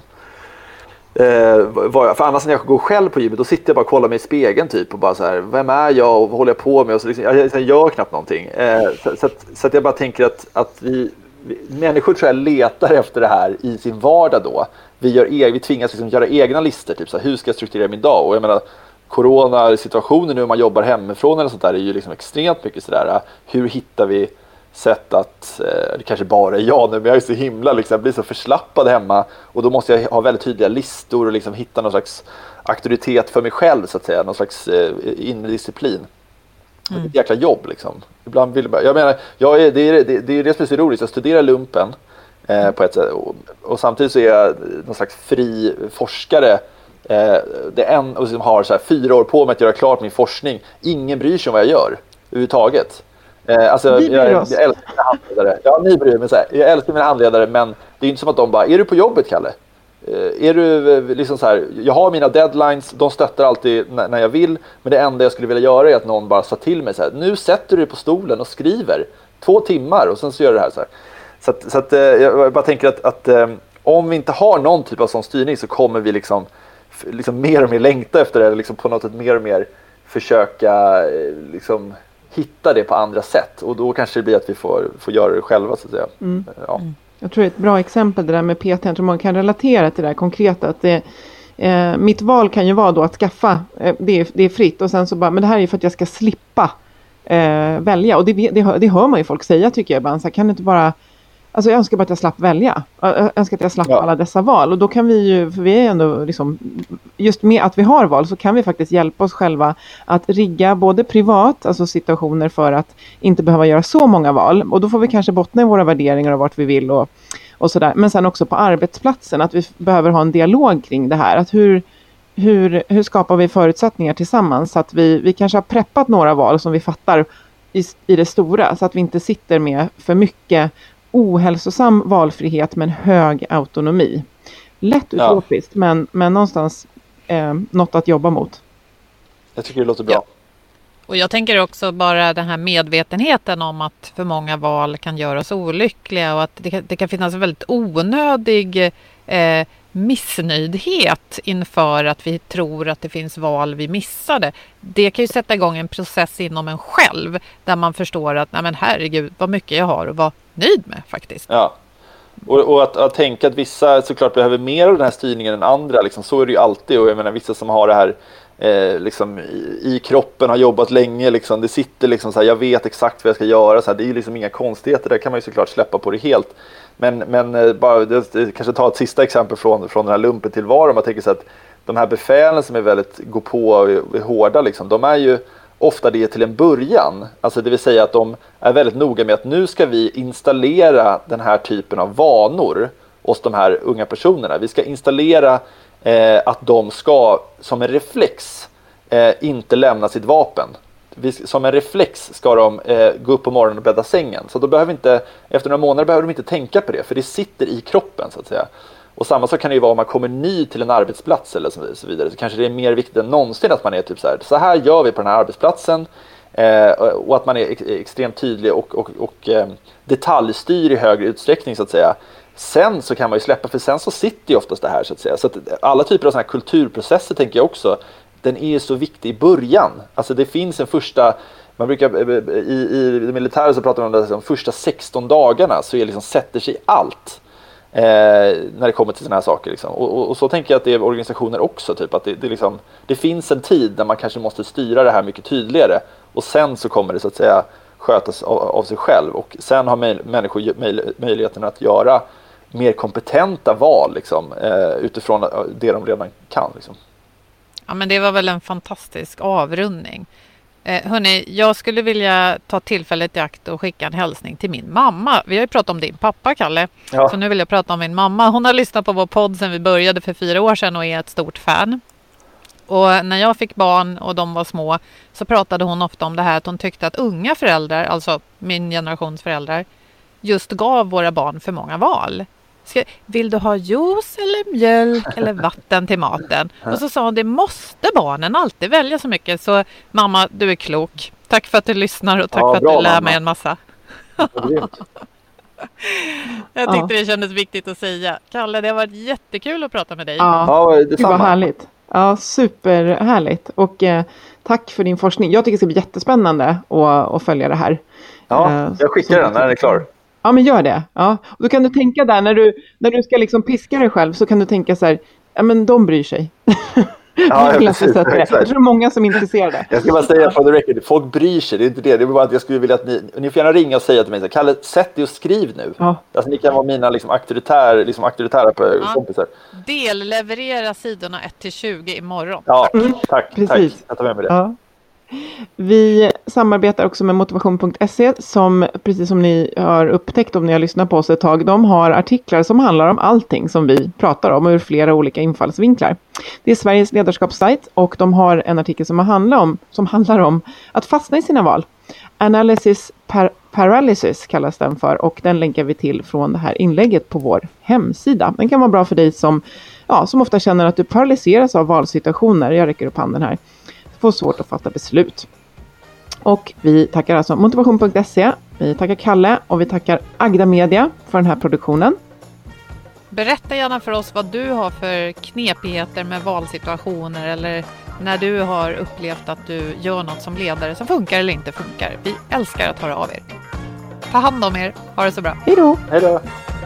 Speaker 7: Eh, för annars när jag går själv på gymmet, då sitter jag bara och kollar mig i spegeln typ och bara så här, vem är jag och vad håller jag på med, och så liksom, jag, jag gör knappt någonting, eh, så, så, att, så att jag bara tänker att, att vi, vi människor tror jag letar efter det här i sin vardag då. Vi, gör e- vi tvingas liksom göra egna listor typ så här, hur ska jag strukturera min dag, och jag menar coronasituationen nu, om man jobbar hemifrån eller sånt där, är ju liksom extremt mycket sådär, hur hittar vi sätt att, eh, det kanske bara är jag nu, men jag är så himla liksom, jag blir så förslappad hemma, och då måste jag ha väldigt tydliga listor och liksom hitta någon slags auktoritet för mig själv så att säga, någon slags eh, inre disciplin. Mm. Ett jäkla jobb liksom. Ibland vill jag, jag menar, jag är, det är det, det är det som är så roligt, jag studerar lumpen eh, på ett sätt, och, och samtidigt så är jag någon slags fri forskare. Eh, det är en och som har så här fyra år på mig att göra klart min forskning. Ingen bryr sig om vad jag gör överhuvudtaget. Eh, alltså, jag, jag älskar mina handledare. Ja, ni bryr mig så här. Jag älskar mina handledare, men det är inte som att de bara, är du på jobbet, Kalle? är du liksom så här, jag har mina deadlines, de stöttar alltid när, när jag vill, men det enda jag skulle vilja göra är att någon bara sa till mig så här, nu sätter du dig på stolen och skriver två timmar och sen så gör du det här så här. Så att, så att jag bara tänker att, att om vi inte har någon typ av sån styrning så kommer vi liksom, liksom mer och mer längta efter det, liksom på något sätt mer och mer försöka liksom hitta det på andra sätt, och då kanske det blir att vi får, får göra det själva så att säga.
Speaker 5: Mm.
Speaker 7: Ja.
Speaker 5: Mm. Jag tror det är ett bra exempel det där med P T. Jag tror man kan relatera till det där konkreta. Att det, eh, mitt val kan ju vara då att skaffa, eh, det, är, det är fritt. Och sen så bara, men det här är för att jag ska slippa eh, välja. Och det, det, det hör man ju folk säga tycker jag ibland. Så kan det inte bara, alltså jag önskar bara att jag slapp välja. Jag önskar att jag slapp ja. alla dessa val. Och då kan vi ju, för vi är ändå liksom, just med att vi har val så kan vi faktiskt hjälpa oss själva att rigga både privat, alltså situationer för att inte behöva göra så många val. Och då får vi kanske bottna i våra värderingar och vart vi vill och, och sådär. Men sen också på arbetsplatsen, att vi behöver ha en dialog kring det här. Att hur, hur, hur skapar vi förutsättningar tillsammans så att vi, vi kanske har preppat några val som vi fattar i, i det stora. Så att vi inte sitter med för mycket ohälsosam valfrihet men hög autonomi. Lätt utopiskt, ja. men, men någonstans eh, något att jobba mot.
Speaker 7: Jag tycker det låter bra.
Speaker 6: Ja. Och jag tänker också bara den här medvetenheten om att för många val kan göra oss olyckliga och att det kan, det kan finnas en väldigt onödig eh, missnöjdhet inför att vi tror att det finns val vi missade. Det kan ju sätta igång en process inom en själv där man förstår att nej men herregud vad mycket jag har att vara nöjd med faktiskt.
Speaker 7: Ja, och, och att, att tänka att vissa såklart behöver mer av den här styrningen än andra, liksom, så är det ju alltid. Och jag menar vissa som har det här eh, liksom, i, i kroppen, har jobbat länge, liksom, det sitter liksom så här, jag vet exakt vad jag ska göra, så här, det är ju liksom inga konstigheter, där kan man ju såklart släppa på det helt. Men, men bara det, det, kanske ta ett sista exempel från, från den här lumpen till var, man tänker så att de här befälen som är väldigt gå på och är hårda, liksom, de är ju ofta det till en början. Alltså det vill säga att de är väldigt noga med att nu ska vi installera den här typen av vanor hos de här unga personerna. Vi ska installera eh, att de ska som en reflex eh, inte lämna sitt vapen. Vi, som en reflex ska de eh, gå upp på morgonen och bädda sängen. Så då behöver inte, efter några månader behöver de inte tänka på det, för det sitter i kroppen så att säga. Och samma sak kan det ju vara om man kommer ny till en arbetsplats eller så vidare. Så kanske det är mer viktigt än någonsin att man är typ så här, så här gör vi på den här arbetsplatsen. Eh, och att man är ex- extremt tydlig och, och, och eh, detaljstyr i högre utsträckning så att säga. Sen så kan man ju släppa, för sen så sitter ju oftast det här så att säga. Så att alla typer av sådana här kulturprocesser tänker jag också, den är ju så viktig i början. Alltså det finns en första, man brukar i, i det militära så pratar man om det, de första sexton dagarna så är liksom, sätter sig allt. Eh, när det kommer till såna här saker liksom. och, och, och så tänker jag att det är organisationer också typ, att det, det, liksom, det finns en tid där man kanske måste styra det här mycket tydligare, och sen så kommer det så att säga skötas av, av sig själv, och sen har möj, människor möj, möjligheten att göra mer kompetenta val liksom, eh, utifrån det de redan kan liksom.
Speaker 6: Ja, men det var väl en fantastisk avrundning. Eh, hörni, jag skulle vilja ta tillfället i akt och skicka en hälsning till min mamma. Vi har ju pratat om din pappa, Kalle. Ja. Så nu vill jag prata om min mamma. Hon har lyssnat på vår podd sedan vi började för fyra år sedan och är ett stort fan. Och när jag fick barn och de var små så pratade hon ofta om det här att hon tyckte att unga föräldrar, alltså min generations föräldrar, just gav våra barn för många val. Ska, vill du ha juice eller mjölk eller vatten till maten? Och så sa hon, det måste barnen alltid välja så mycket. Så mamma, du är klok. Tack för att du lyssnar och tack ja, för att bra, du lär mamma. mig en massa. Jag tyckte ja. det kändes viktigt att säga. Kalle, det har varit jättekul att prata med dig.
Speaker 5: Ja, ja det var härligt. Ja, superhärligt. Och eh, tack för din forskning. Jag tycker det ska bli jättespännande att, att följa det här.
Speaker 7: Ja, eh, jag skickar den när den är klar.
Speaker 5: Ja, men gör det. Ja. Och då kan du tänka där, när du, när du ska liksom piska dig själv, så kan du tänka så här, ja men de bryr sig.
Speaker 7: Ja, jag, precis,
Speaker 5: jag tror det är många som är intresserade.
Speaker 7: Jag ska bara säga for the record, folk bryr sig, det är inte det. Det är bara att jag skulle vilja att ni, ni får gärna ringa och säga till mig, så, Kalle, sätt dig och skriv nu. Ja. Alltså, ni kan vara mina liksom, auktoritär, liksom, auktoritära ja. kompisar.
Speaker 6: Del leverera sidorna ett till tjugo imorgon.
Speaker 7: Ja, tack.
Speaker 5: Precis.
Speaker 7: Tack. Jag tar med mig det.
Speaker 5: Ja. Vi samarbetar också med motivation punkt se som, precis som ni har upptäckt om ni har lyssnat på oss ett tag, de har artiklar som handlar om allting som vi pratar om ur flera olika infallsvinklar. Det är Sveriges ledarskapssajt, och de har en artikel som handlar om, som handlar om att fastna i sina val. Analysis par- paralysis kallas den för, och den länkar vi till från det här inlägget på vår hemsida. Den kan vara bra för dig som, ja, som ofta känner att du paralyseras av valsituationer. Jag räcker upp handen här. Får svårt att fatta beslut. Och vi tackar alltså motivation punkt se, vi tackar Kalle och vi tackar Agda Media för den här produktionen.
Speaker 6: Berätta gärna för oss vad du har för knepigheter med valsituationer eller när du har upplevt att du gör något som ledare som funkar eller inte funkar. Vi älskar att höra av er. Ta hand om er. Ha det så bra.
Speaker 5: Hej då!
Speaker 7: Hej då!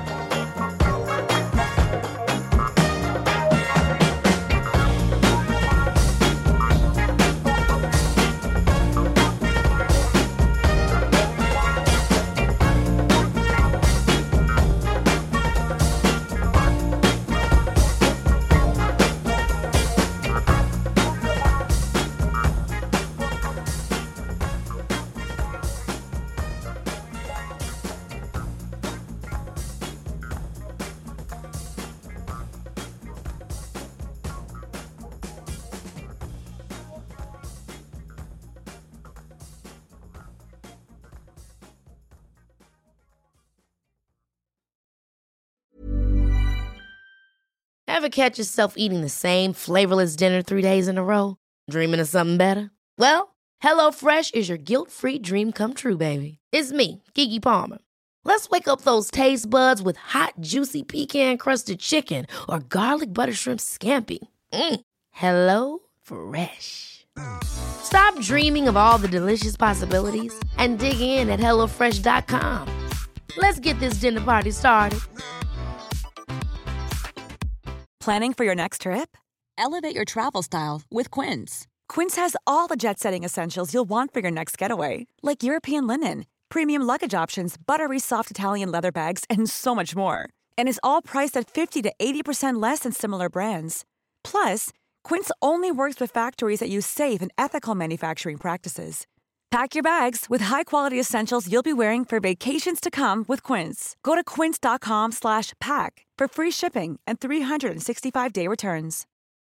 Speaker 1: Ever catch yourself eating the same flavorless dinner three days in a row? Dreaming of something better? Well, HelloFresh is your guilt-free dream come true, baby. It's me, Keke Palmer. Let's wake up those taste buds with hot, juicy pecan-crusted chicken or garlic butter shrimp scampi. Mm. Hello Fresh. Stop dreaming of all the delicious possibilities and dig in at hello fresh dot com. Let's get this dinner party started.
Speaker 8: Planning for your next trip? Elevate your travel style with Quince. Quince has all the jet-setting essentials you'll want for your next getaway, like European linen, premium luggage options, buttery soft Italian leather bags, and so much more. And is all priced at fifty to eighty percent less than similar brands. Plus, Quince only works with factories that use safe and ethical manufacturing practices. Pack your bags with high-quality essentials you'll be wearing for vacations to come with Quince. Go to quince dot com slash pack for free shipping and three sixty-five day returns.